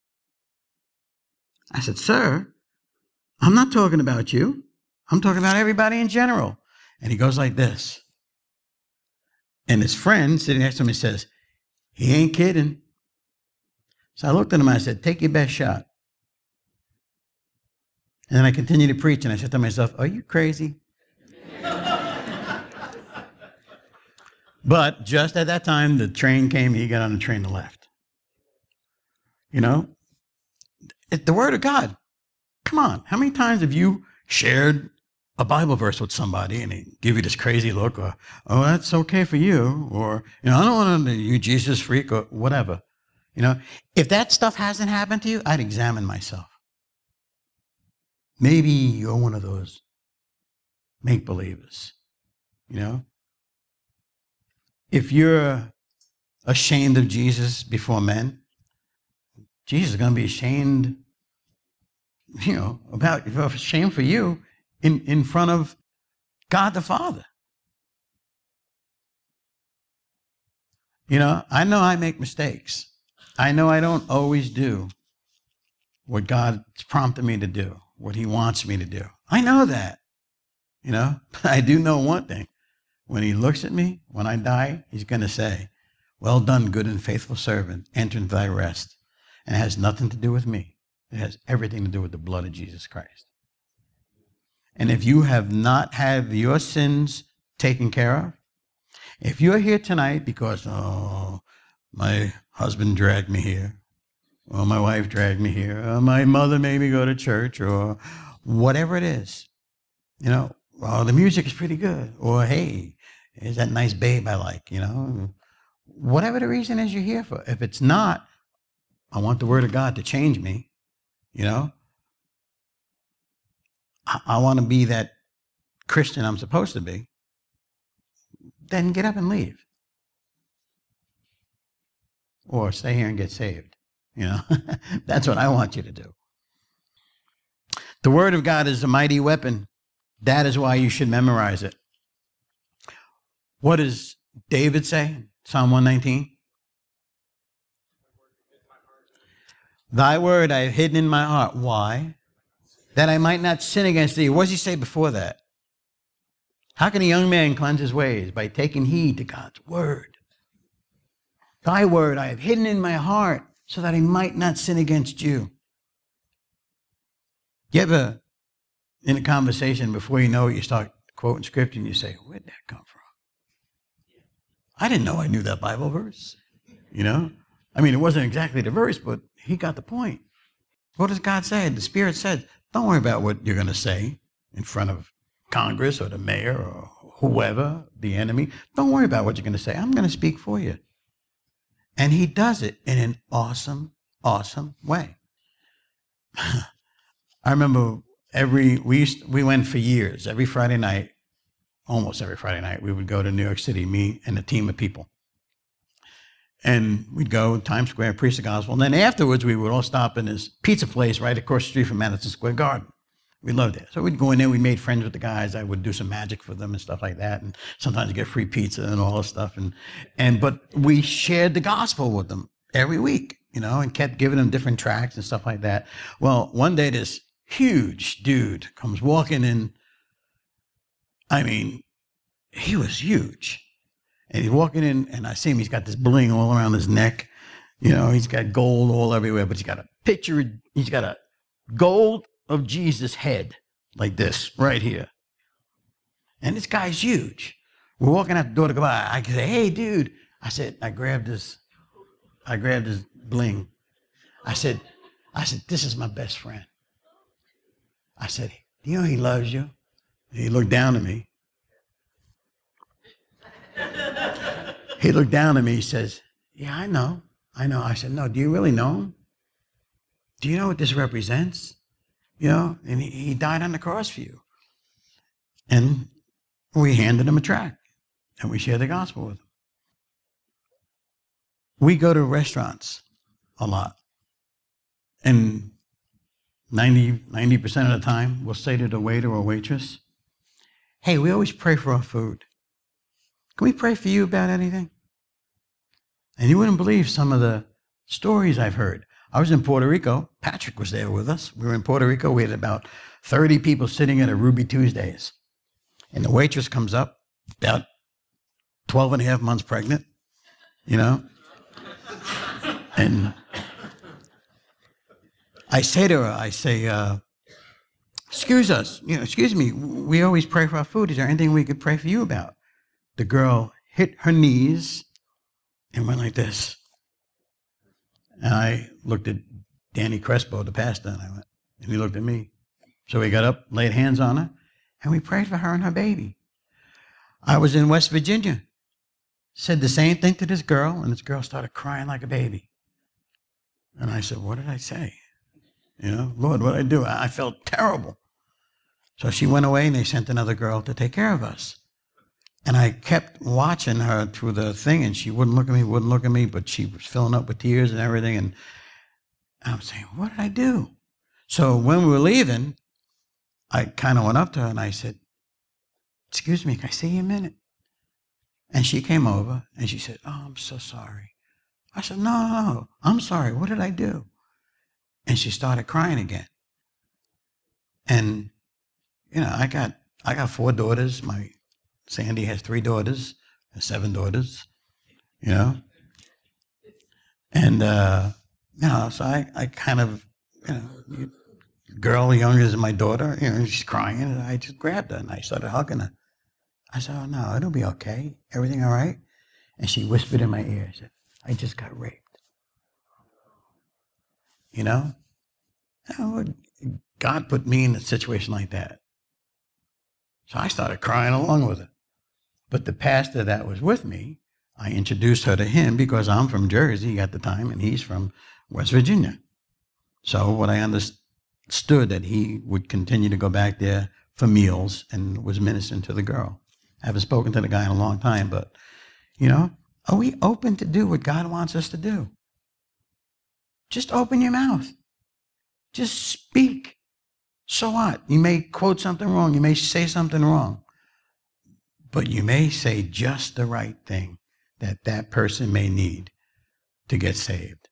I said, "Sir, I'm not talking about you. I'm talking about everybody in general." And he goes like this. And his friend sitting next to him, he says, "He ain't kidding." So I looked at him and I said, "Take your best shot." And then I continued to preach and I said to myself, "Are you crazy?" But just at that time, the train came, he got on the train and left. You know, it, the Word of God. Come on, how many times have you shared a Bible verse with somebody and they give you this crazy look, or, "Oh, that's okay for you," or, you know, "I don't want to, you Jesus freak," or whatever. You know, if that stuff hasn't happened to you, I'd examine myself. Maybe you're one of those make-believers, you know. If you're ashamed of Jesus before men, Jesus is going to be ashamed, you know, about, ashamed for you in, in front of God the Father. You know, I know I make mistakes. I know I don't always do what God's prompted me to do, what he wants me to do. I know that, you know, but I do know one thing. When he looks at me, when I die, he's going to say, "Well done, good and faithful servant, enter into thy rest." And it has nothing to do with me. It has everything to do with the blood of Jesus Christ. And if you have not had your sins taken care of, if you're here tonight because, oh, my husband dragged me here, or my wife dragged me here, or my mother made me go to church, or whatever it is, you know, well, the music is pretty good, or hey, is that nice babe I like, you know, whatever the reason is you're here for. If it's not, I want the Word of God to change me, you know. I, I want to be that Christian I'm supposed to be. Then get up and leave. Or stay here and get saved, you know. That's what I want you to do. The Word of God is a mighty weapon. That is why you should memorize it. What does David say? Psalm one nineteen. "Thy word I have hidden in my heart." Why? "That I might not sin against thee." What does he say before that? How can a young man cleanse his ways? By taking heed to God's word. "Thy word I have hidden in my heart so that I might not sin against you." You ever, in a conversation, before you know it, you start quoting scripture and you say, "Where'd that come from? I didn't know I knew that Bible verse." You know? I mean, it wasn't exactly the verse, but he got the point. What does God say? The Spirit said, don't worry about what you're going to say in front of Congress or the mayor or whoever, the enemy. Don't worry about what you're going to say. I'm going to speak for you. And he does it in an awesome, awesome way. I remember every, we used, we went for years, every Friday night, almost every Friday night, we would go to New York City, me and a team of people. And we'd go Times Square, preach the gospel. And then afterwards, we would all stop in this pizza place right across the street from Madison Square Garden. We loved it. So we'd go in there, we made friends with the guys. I would do some magic for them and stuff like that. And sometimes get free pizza and all this stuff. And, and, but we shared the gospel with them every week, you know, and kept giving them different tracts and stuff like that. Well, one day this huge dude comes walking in. I mean, he was huge. And he's walking in, and I see him, he's got this bling all around his neck. You know, he's got gold all everywhere, but he's got a picture, he's got a gold of Jesus' head, like this, right here. And this guy's huge. We're walking out the door to go by. I say, hey, dude. I said, I grabbed his, I grabbed his bling. I said, I said, this is my best friend. I said, do you know he loves you? And he looked down at me. He looked down at me, he says, yeah, I know, I know. I said, no, do you really know him? Do you know what this represents? You know, and he, he died on the cross for you. And we handed him a tract, and we shared the gospel with him. We go to restaurants a lot, and ninety, ninety percent of the time, we'll say to the waiter or waitress, hey, we always pray for our food. Can we pray for you about anything? And you wouldn't believe some of the stories I've heard. I was in Puerto Rico. Patrick was there with us. We were in Puerto Rico. We had about thirty people sitting at a Ruby Tuesdays. And the waitress comes up, about twelve and a half months pregnant, you know. And I say to her, I say, uh, excuse us, you know, excuse me, we always pray for our food. Is there anything we could pray for you about? The girl hit her knees and went like this. And I looked at Danny Crespo, the pastor, and I went, and he looked at me. So we got up, laid hands on her, and we prayed for her and her baby. I was in West Virginia, said the same thing to this girl, and this girl started crying like a baby. And I said, what did I say? You know, Lord, what did I do? I felt terrible. So she went away, and they sent another girl to take care of us. And I kept watching her through the thing, and she wouldn't look at me, wouldn't look at me, but she was filling up with tears and everything. And I'm saying, what did I do? So when we were leaving, I kind of went up to her, and I said, excuse me, can I see you a minute? And she came over, and she said, oh, I'm so sorry. I said, no, no, no, I'm sorry. What did I do? And she started crying again. And, you know, I got I got four daughters. My Sandy has three daughters, has seven daughters, you know. And, uh, you know, so I, I kind of, you know, girl younger than my daughter, you know, she's crying, and I just grabbed her, and I started hugging her. I said, oh, no, it'll be okay. Everything all right? And she whispered in my ear, she said, I just got raped. You know? God put me in a situation like that. So I started crying along with her. But the pastor that was with me, I introduced her to him because I'm from Jersey at the time, and he's from West Virginia. So what I understood that he would continue to go back there for meals and was ministering to the girl. I haven't spoken to the guy in a long time, but, you know, are we open to do what God wants us to do? Just open your mouth. Just speak. So what? You may quote something wrong. You may say something wrong. But you may say just the right thing that that person may need to get saved.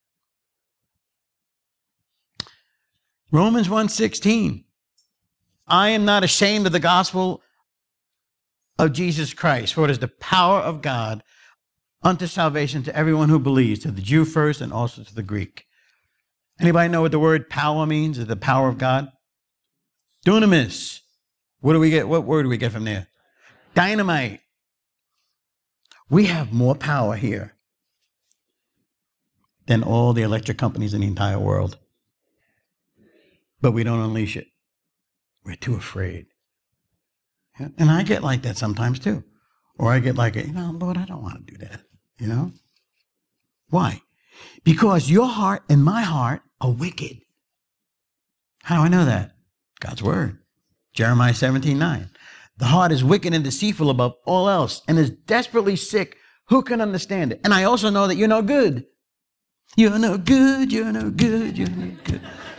Romans one sixteen. I am not ashamed of the gospel of Jesus Christ, for it is the power of God unto salvation to everyone who believes, to the Jew first and also to the Greek. Anybody know what the word power means? Is the power of God? Dunamis. What do we get? What word do we get from there? Dynamite. We have more power here than all the electric companies in the entire world. But we don't unleash it. We're too afraid. And I get like that sometimes too. Or I get like, you know, Lord, I don't want to do that. You know? Why? Because your heart and my heart are wicked. How do I know that? God's word. Jeremiah seventeen nine. The heart is wicked and deceitful above all else and is desperately sick. Who can understand it? And I also know that you're no good. You're no good, you're no good, you're no good.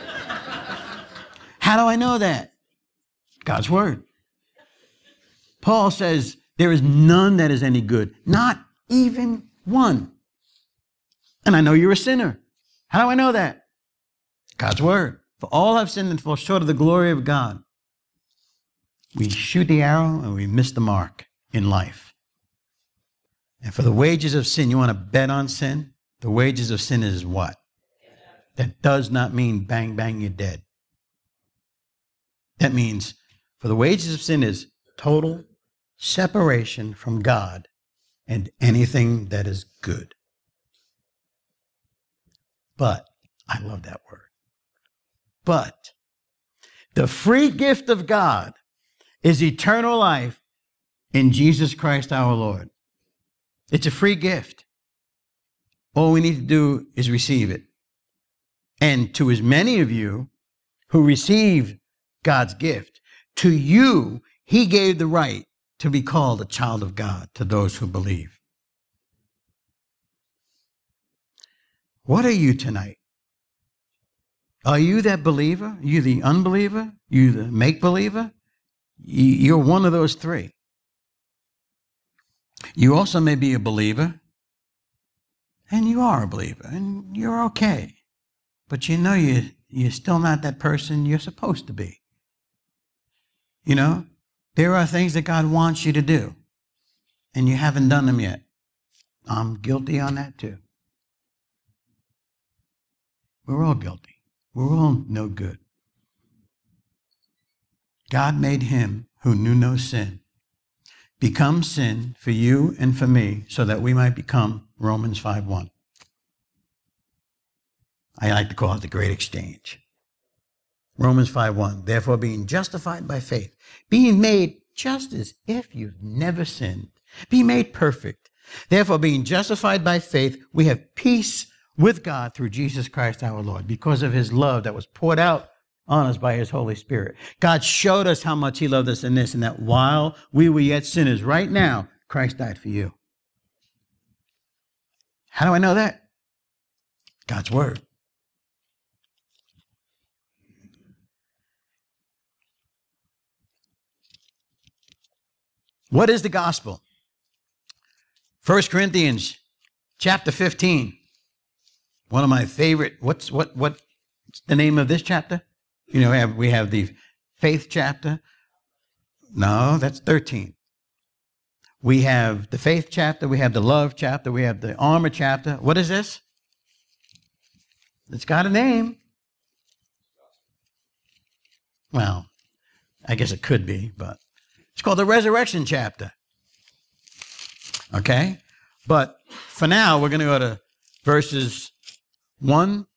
How do I know that? God's word. Paul says, there is none that is any good, not even one. And I know you're a sinner. How do I know that? God's word. For all have sinned and fall short of the glory of God. We shoot the arrow and we miss the mark in life. And for the wages of sin, you want to bet on sin? The wages of sin is what? That does not mean bang, bang, you're dead. That means for the wages of sin is total separation from God and anything that is good. But, I love that word. But, the free gift of God is eternal life in Jesus Christ our Lord. It's a free gift. All we need to do is receive it. And to as many of you who receive God's gift, to you, he gave the right to be called a child of God, to those who believe. What are you tonight? Are you that believer? Are you the unbeliever? Are you the make-believer? You're one of those three. You also may be a believer, and you are a believer, and you're okay. But you know you, you're still not that person you're supposed to be. You know, there are things that God wants you to do, and you haven't done them yet. I'm guilty on that too. We're all guilty. We're all no good. God made him who knew no sin become sin for you and for me so that we might become Romans five one. I like to call it the great exchange. Romans five one. Therefore, being justified by faith, being made just as if you've never sinned, be made perfect. Therefore, being justified by faith, we have peace with God through Jesus Christ our Lord, because of his love that was poured out on us by his Holy Spirit. God showed us how much he loved us in this, and that while we were yet sinners, right now, Christ died for you. How do I know that? God's word. What is the gospel? First Corinthians chapter fifteen. One of my favorite, what's what what's the name of this chapter? You know, we have, we have the faith chapter. No, that's thirteen. We have the faith chapter, we have the love chapter, we have the armor chapter. What is this? It's got a name. Well, I guess it could be, but it's called the resurrection chapter. Okay? But for now, we're going to go to verses one,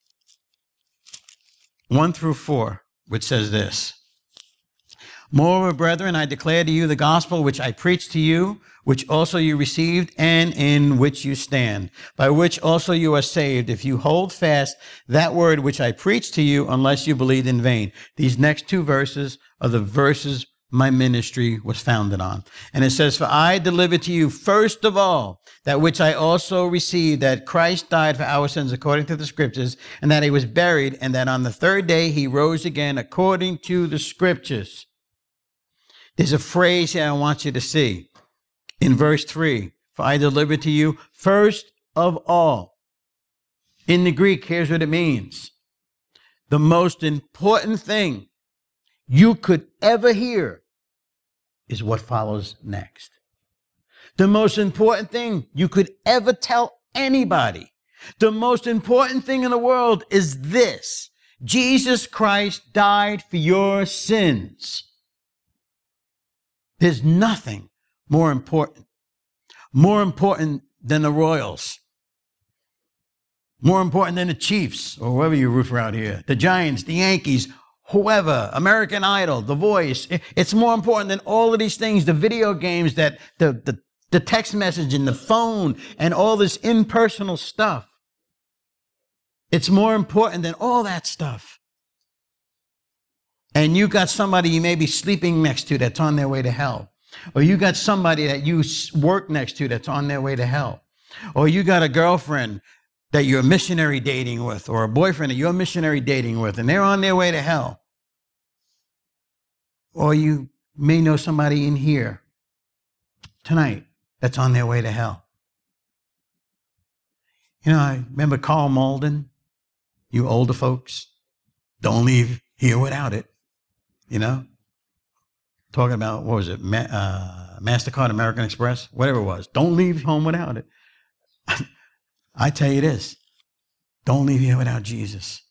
one through four, which says this. Moreover, brethren, I declare to you the gospel which I preached to you, which also you received, and in which you stand, by which also you are saved, if you hold fast that word which I preached to you, unless you believed in vain. These next two verses are the verses my ministry was founded on. And it says, for I delivered to you first of all that which I also received, that Christ died for our sins according to the scriptures, and that he was buried, and that on the third day he rose again according to the scriptures. There's a phrase here I want you to see. In verse three, for I delivered to you first of all. In the Greek, here's what it means. The most important thing you could ever hear is what follows next. The most important thing you could ever tell anybody, the most important thing in the world is this: Jesus Christ died for your sins. There's nothing more important, more important than the Royals, more important than the Chiefs, or whoever you root for out here, the Giants, the Yankees, whoever, American Idol, The Voice. It's more important than all of these things, the video games, that the, the, the text message and the phone and all this impersonal stuff. It's more important than all that stuff. and you got somebody you may be sleeping next to that's on their way to hell, or you got somebody that you work next to that's on their way to hell, or you got a girlfriend that you're missionary dating with, or a boyfriend that you're missionary dating with, and they're on their way to hell, or you may know somebody in here tonight that's on their way to hell. You know, I remember Carl Malden, you older folks, don't leave here without it, you know? Talking about, what was it, Ma- uh, MasterCard, American Express, whatever it was. Don't leave home without it. I tell you this, don't leave here without Jesus.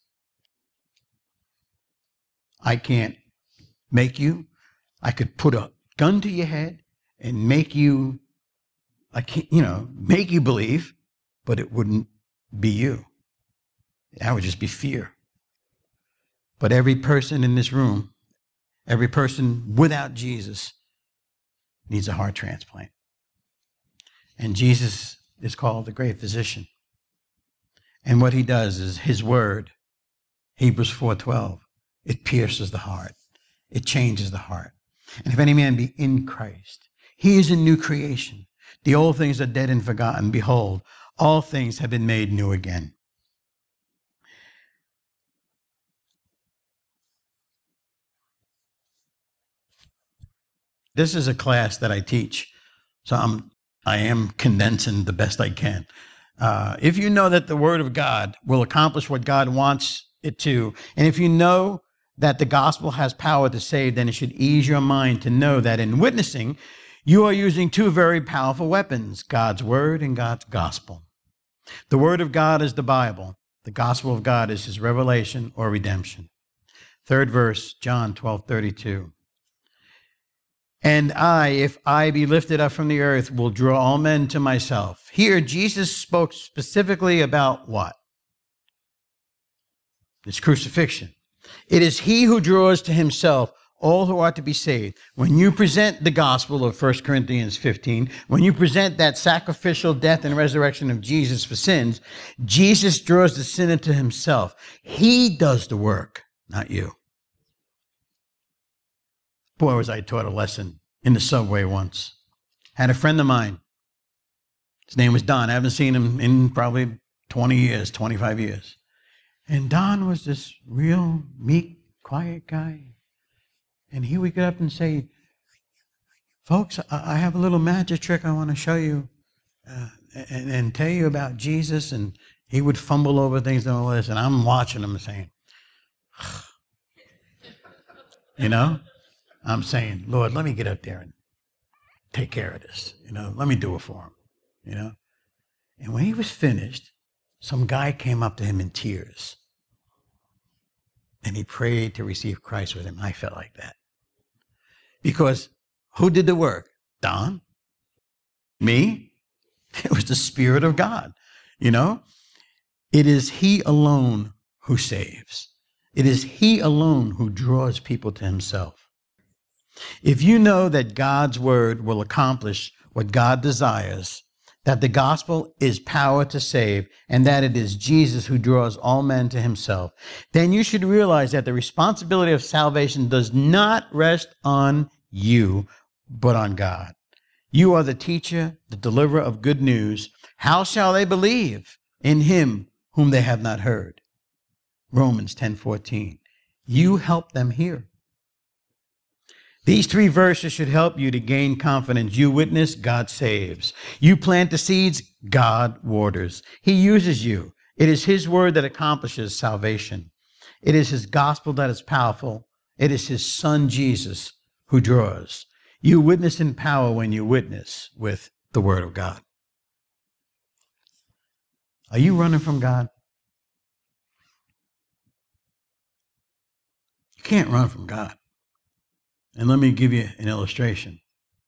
I can't make you. I could put a gun to your head and make you, I can't, you know, make you believe, but it wouldn't be you. That would just be fear. But every person in this room, every person without Jesus needs a heart transplant. And Jesus is called the great physician. And what he does is his word, Hebrews four twelve, it pierces the heart. It changes the heart. And if any man be in Christ, he is a new creation. The old things are dead and forgotten. Behold, all things have been made new again. This is a class that I teach, so I'm, I am condensing the best I can. Uh, if you know that the Word of God will accomplish what God wants it to, and if you know that the gospel has power to save, then it should ease your mind to know that in witnessing, you are using two very powerful weapons, God's Word and God's gospel. The Word of God is the Bible. The gospel of God is his revelation or redemption. Third verse, John twelve thirty-two. And I, if I be lifted up from the earth, will draw all men to myself. Here, Jesus spoke specifically about what? His crucifixion. It is he who draws to himself all who are to be saved. When you present the gospel of First Corinthians fifteen, when you present that sacrificial death and resurrection of Jesus for sins, Jesus draws the sinner to himself. He does the work, not you. Boy, was I taught a lesson in the subway once. Had a friend of mine. His name was Don. I haven't seen him in probably twenty years, twenty-five years. And Don was this real meek, quiet guy. And he would get up and say, folks, I have a little magic trick I want to show you uh, and, and tell you about Jesus. And he would fumble over things and all this. And I'm watching him saying, you know? I'm saying, Lord, let me get up there and take care of this. You know, let me do it for him, you know. And when he was finished, some guy came up to him in tears. And he prayed to receive Christ with him. I felt like that. Because who did the work? Don? Me? It was the Spirit of God, you know. It is he alone who saves. It is he alone who draws people to himself. If you know that God's word will accomplish what God desires, that the gospel is power to save, and that it is Jesus who draws all men to himself, then you should realize that the responsibility of salvation does not rest on you, but on God. You are the teacher, the deliverer of good news. How shall they believe in him whom they have not heard? Romans ten fourteen. You help them hear. These three verses should help you to gain confidence. You witness, God saves. You plant the seeds, God waters. He uses you. It is his word that accomplishes salvation. It is his gospel that is powerful. It is his son, Jesus, who draws. You witness in power when you witness with the word of God. Are you running from God? You can't run from God. And let me give you an illustration.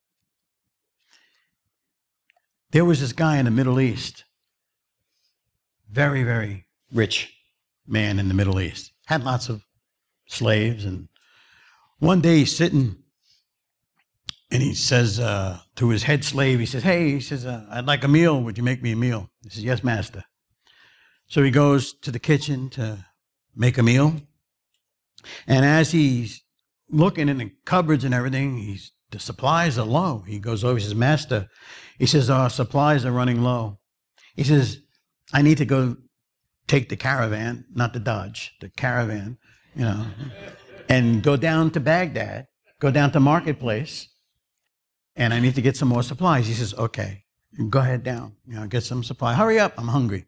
There was this guy in the Middle East, very, very rich man in the Middle East, had lots of slaves. And one day he's sitting and he says uh, to his head slave, he says, hey, he says, uh, I'd like a meal. Would you make me a meal? He says, yes, master. So he goes to the kitchen to make a meal. And as he's looking in the cupboards and everything, he's the supplies are low. He goes over, he says, Master, he says, our supplies are running low. He says, I need to go take the caravan, not the Dodge, the caravan, you know, and go down to Baghdad, go down to Marketplace, and I need to get some more supplies. He says, okay, go ahead down, you know, get some supply. Hurry up, I'm hungry.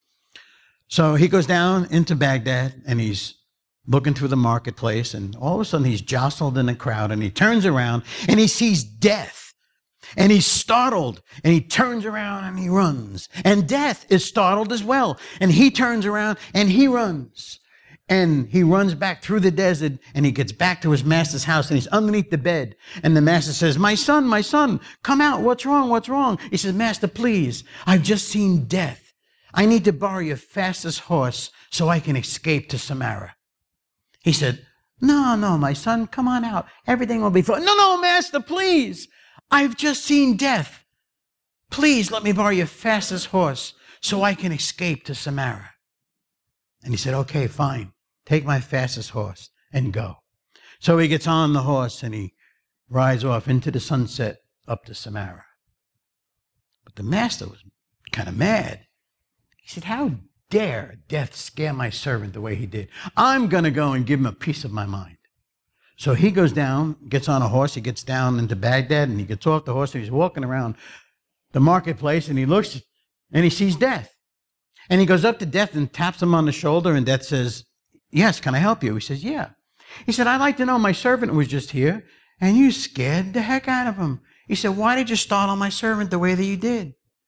So he goes down into Baghdad, and he's looking through the marketplace, and all of a sudden he's jostled in the crowd, and he turns around, and he sees death, and he's startled, and he turns around, and he runs. And death is startled as well, and he turns around, and he runs. And he runs back through the desert, and he gets back to his master's house, and he's underneath the bed. And the master says, my son, my son, come out. What's wrong? What's wrong? He says, Master, please, I've just seen death. I need to borrow your fastest horse so I can escape to Samara. He said, no, no, my son, come on out. Everything will be fine. No, no, Master, please. I've just seen death. Please let me borrow your fastest horse so I can escape to Samara. And he said, okay, fine. Take my fastest horse and go. So he gets on the horse and he rides off into the sunset up to Samara. But the master was kind of mad. He said, how dare death scare my servant the way he did? I'm going to go and give him a piece of my mind. So he goes down, gets on a horse, he gets down into Baghdad, and he gets off the horse, and he's walking around the marketplace, and he looks, and he sees death. And he goes up to death and taps him on the shoulder, and death says, yes, can I help you? He says, yeah. He said, I'd like to know, my servant was just here, and you scared the heck out of him. He said, why did you startle my servant the way that you did?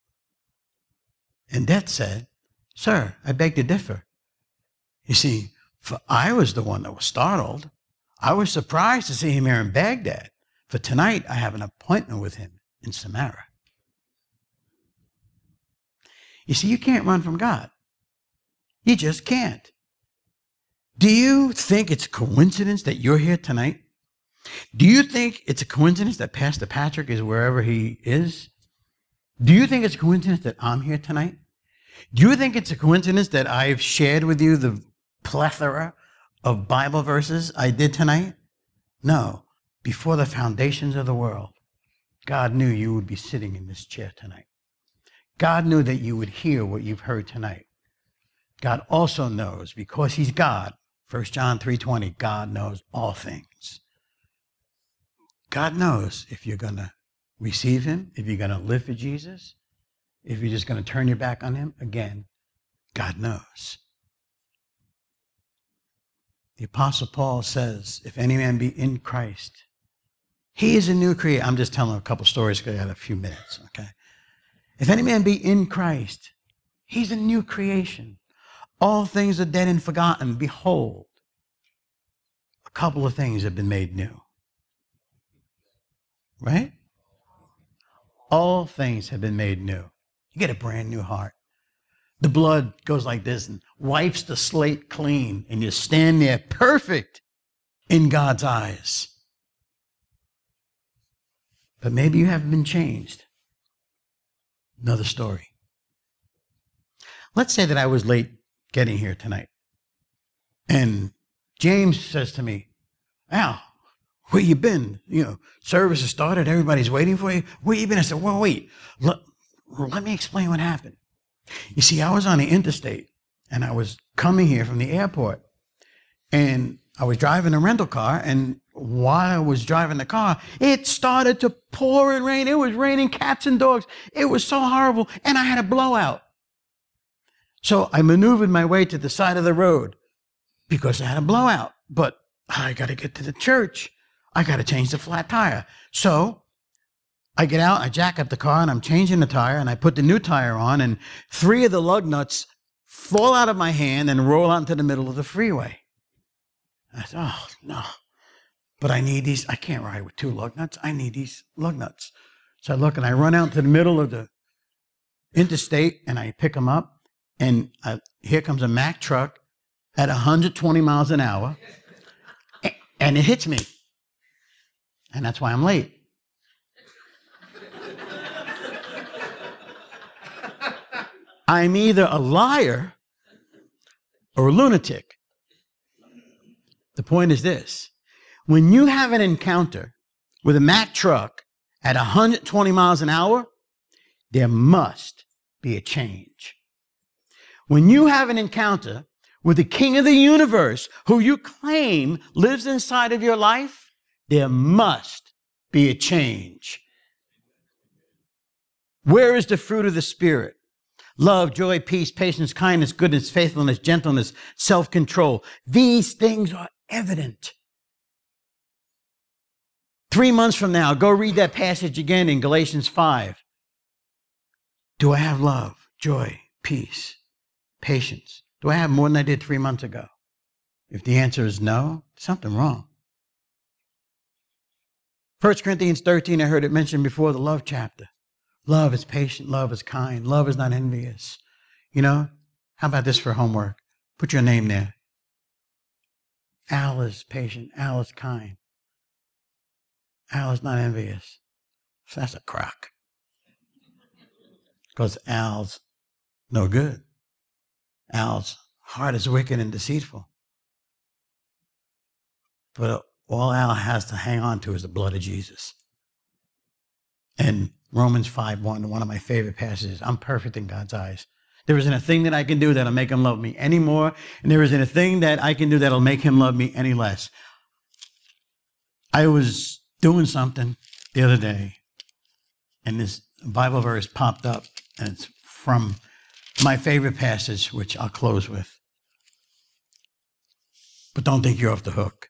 And death said, sir, I beg to differ. You see, for I was the one that was startled. I was surprised to see him here in Baghdad. For tonight, I have an appointment with him in Samara. You see, you can't run from God. You just can't. Do you think it's a coincidence that you're here tonight? Do you think it's a coincidence that Pastor Patrick is wherever he is? Do you think it's a coincidence that I'm here tonight? Do you think it's a coincidence that I've shared with you the plethora of Bible verses I did tonight? No. Before the foundations of the world, God knew you would be sitting in this chair tonight. God knew that you would hear what you've heard tonight. God also knows, because he's God, First John three twenty, God knows all things. God knows if you're going to receive him, if you're going to live for Jesus, if you're just going to turn your back on him. Again, God knows. The Apostle Paul says, if any man be in Christ, he is a new creature. I'm just telling a couple stories because I got a few minutes, okay? If any man be in Christ, he's a new creation. All things are dead and forgotten. Behold, a couple of things have been made new. Right? All things have been made new. You get a brand new heart. The blood goes like this and wipes the slate clean, and you stand there perfect in God's eyes. But maybe you haven't been changed. Another story. Let's say that I was late getting here tonight. And James says to me, Al, where you been? You know, service has started. Everybody's waiting for you. Where you been? I said, well, wait. Let, let me explain what happened. You see, I was on the interstate, and I was coming here from the airport. And I was driving a rental car, and while I was driving the car, it started to pour and rain. It was raining cats and dogs. It was so horrible, and I had a blowout. So I maneuvered my way to the side of the road because I had a blowout. But I got to get to the church. I got to change the flat tire. So I get out, I jack up the car, and I'm changing the tire, and I put the new tire on, and three of the lug nuts fall out of my hand and roll out into the middle of the freeway. I said, oh, no. But I need these. I can't ride with two lug nuts. I need these lug nuts. So I look, and I run out to the middle of the interstate, and I pick them up, and I, here comes a Mack truck at one hundred twenty miles an hour, and it hits me. And that's why I'm late. I'm either a liar or a lunatic. The point is this. When you have an encounter with a Mack truck at one hundred twenty miles an hour, there must be a change. When you have an encounter with the King of the universe who you claim lives inside of your life, there must be a change. Where is the fruit of the Spirit? Love, joy, peace, patience, kindness, goodness, faithfulness, gentleness, self-control. These things are evident. Three months from now, go read that passage again in Galatians five. Do I have love, joy, peace, patience? Do I have more than I did three months ago? If the answer is no, something wrong. First Corinthians thirteen, I heard it mentioned before, the love chapter. Love is patient. Love is kind. Love is not envious. You know, how about this for homework? Put your name there. Al is patient. Al is kind. Al is not envious. So that's a crock. Because Al's no good. Al's heart is wicked and deceitful. But all Al has to hang on to is the blood of Jesus. And Romans five one, one of my favorite passages, I'm perfect in God's eyes. There isn't a thing that I can do that'll make him love me any more, and there isn't a thing that I can do that'll make him love me any less. I was doing something the other day, and this Bible verse popped up, and it's from my favorite passage, which I'll close with. But don't think you're off the hook.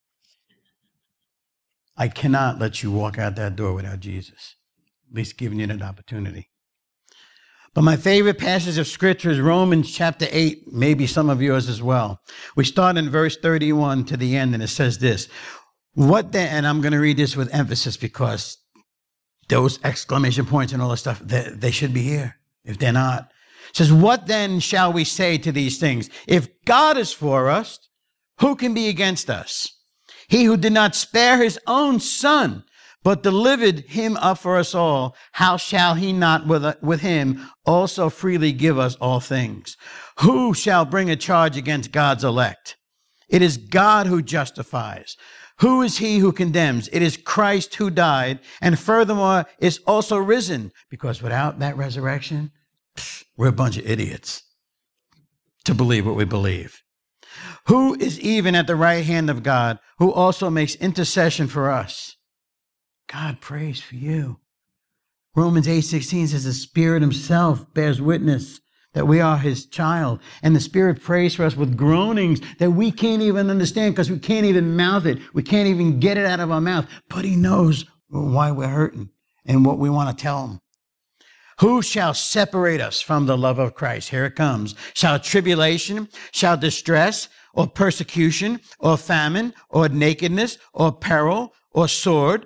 I cannot let you walk out that door without Jesus, at least giving you that opportunity. But my favorite passage of Scripture is Romans chapter eight, maybe some of yours as well. We start in verse thirty-one to the end, and it says this. What then, and I'm going to read this with emphasis because those exclamation points and all this stuff, they, they should be here if they're not. It says, what then shall we say to these things? If God is for us, who can be against us? He who did not spare his own son, but delivered him up for us all, how shall he not with, with him also freely give us all things? Who shall bring a charge against God's elect? It is God who justifies. Who is he who condemns? It is Christ who died, and furthermore is also risen, because without that resurrection, we're a bunch of idiots to believe what we believe. Who is even at the right hand of God, who also makes intercession for us? God prays for you. Romans eight sixteen says the Spirit himself bears witness that we are his child. And the Spirit prays for us with groanings that we can't even understand because we can't even mouth it. We can't even get it out of our mouth. But he knows why we're hurting and what we want to tell him. Who shall separate us from the love of Christ? Here it comes. Shall tribulation, shall distress, or persecution, or famine, or nakedness, or peril, or sword?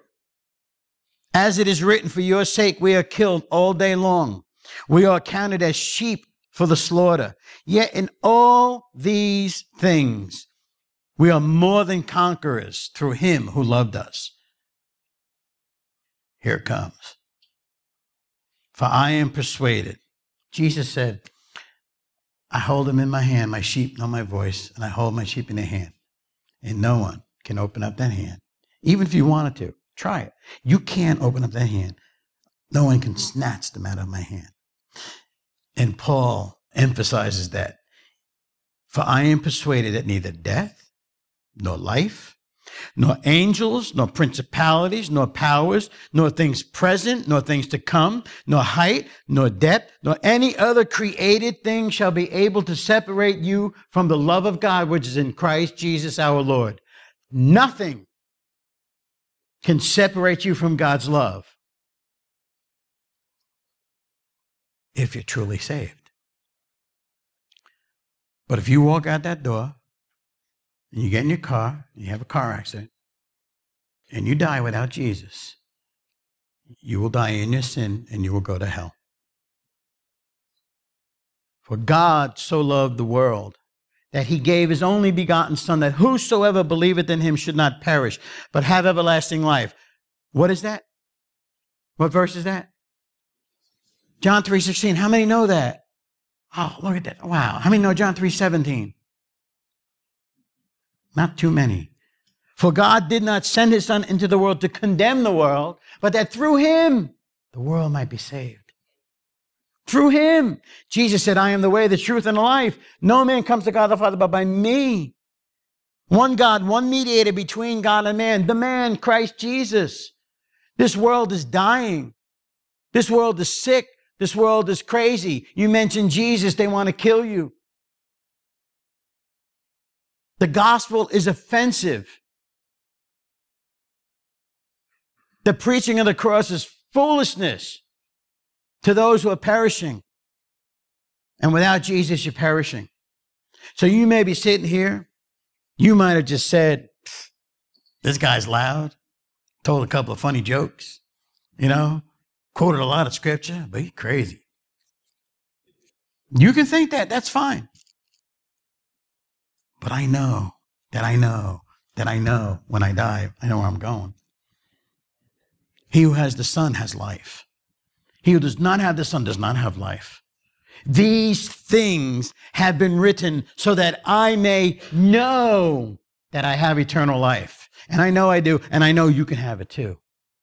As it is written, for your sake we are killed all day long. We are counted as sheep for the slaughter. Yet in all these things, we are more than conquerors through him who loved us. Here it comes. For I am persuaded. Jesus said, I hold them in my hand, my sheep know my voice, and I hold my sheep in their hand. And no one can open up that hand. Even if you wanted to, try it. You can't open up that hand. No one can snatch them out of my hand. And Paul emphasizes that. For I am persuaded that neither death, nor life, nor angels, nor principalities, nor powers, nor things present, nor things to come, nor height, nor depth, nor any other created thing shall be able to separate you from the love of God, which is in Christ Jesus our Lord. Nothing can separate you from God's love if you're truly saved. But if you walk out that door and you get in your car, you have a car accident, and you die without Jesus, you will die in your sin and you will go to hell. For God so loved the world that he gave his only begotten Son, that whosoever believeth in him should not perish, but have everlasting life. What is that? What verse is that? John three sixteen. How many know that? Oh, look at that. Wow. How many know John three seventeen? Not too many. For God did not send his Son into the world to condemn the world, but that through him the world might be saved. Through him. Jesus said, I am the way, the truth, and the life. No man comes to God the Father but by me. One God, one mediator between God and man, the man, Christ Jesus. This world is dying. This world is sick. This world is crazy. You mention Jesus, they want to kill you. The gospel is offensive. The preaching of the cross is foolishness to those who are perishing. And without Jesus, you're perishing. So you may be sitting here. You might have just said, this guy's loud, told a couple of funny jokes, you know, quoted a lot of scripture, but he's crazy. You can think that. That's fine. But I know that I know that I know when I die, I know where I'm going. He who has the Son has life. He who does not have the Son does not have life. These things have been written so that I may know that I have eternal life. And I know I do, and I know you can have it too.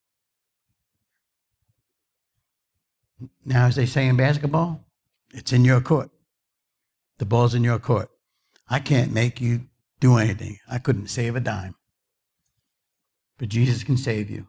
Now, as they say in basketball, it's in your court. The ball's in your court. I can't make you do anything. I couldn't save a dime. But Jesus can save you.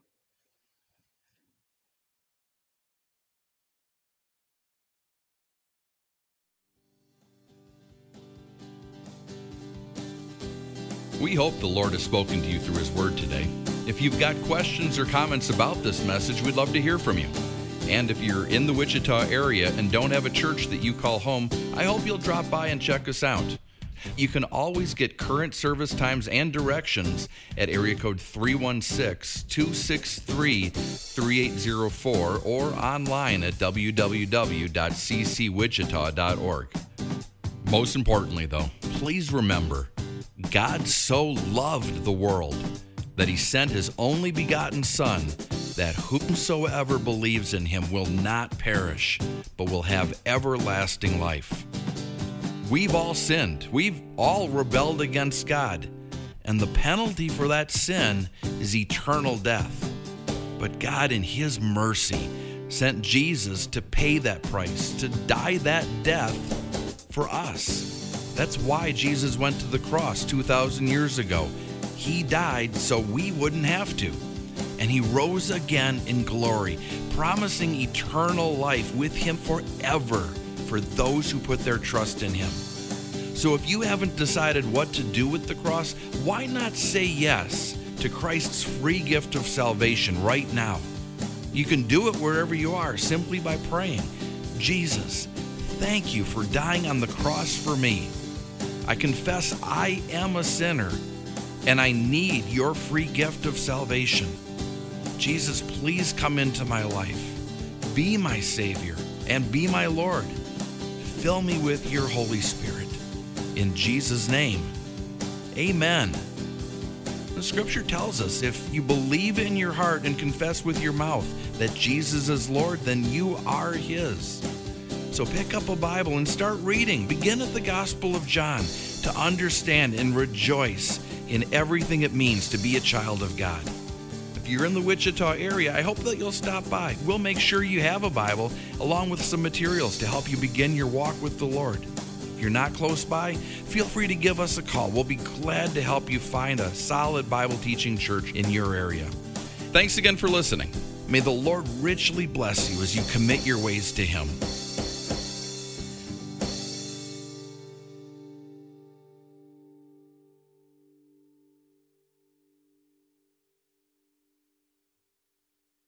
We hope the Lord has spoken to you through his word today. If you've got questions or comments about this message, we'd love to hear from you. And if you're in the Wichita area and don't have a church that you call home, I hope you'll drop by and check us out. You can always get current service times and directions at area code three one six, two six three, three eight zero four or online at w w w dot c c wichita dot org. Most importantly, though, please remember, God so loved the world that he sent his only begotten Son, that whomsoever believes in him will not perish, but will have everlasting life. We've all sinned. We've all rebelled against God. And the penalty for that sin is eternal death. But God, in his mercy, sent Jesus to pay that price, to die that death for us. That's why Jesus went to the cross two thousand years ago. He died so we wouldn't have to. And he rose again in glory, promising eternal life with him forever for those who put their trust in him. So if you haven't decided what to do with the cross, why not say yes to Christ's free gift of salvation right now? You can do it wherever you are simply by praying, Jesus, thank you for dying on the cross for me. I confess I am a sinner and I need your free gift of salvation. Jesus, please come into my life. Be my Savior and be my Lord. Fill me with your Holy Spirit. In Jesus' name, amen. The scripture tells us if you believe in your heart and confess with your mouth that Jesus is Lord, then you are his. So pick up a Bible and start reading. Begin at the Gospel of John to understand and rejoice in everything it means to be a child of God. If you're in the Wichita area, I hope that you'll stop by. We'll make sure you have a Bible along with some materials to help you begin your walk with the Lord. If you're not close by, feel free to give us a call. We'll be glad to help you find a solid Bible teaching church in your area. Thanks again for listening. May the Lord richly bless you as you commit your ways to him.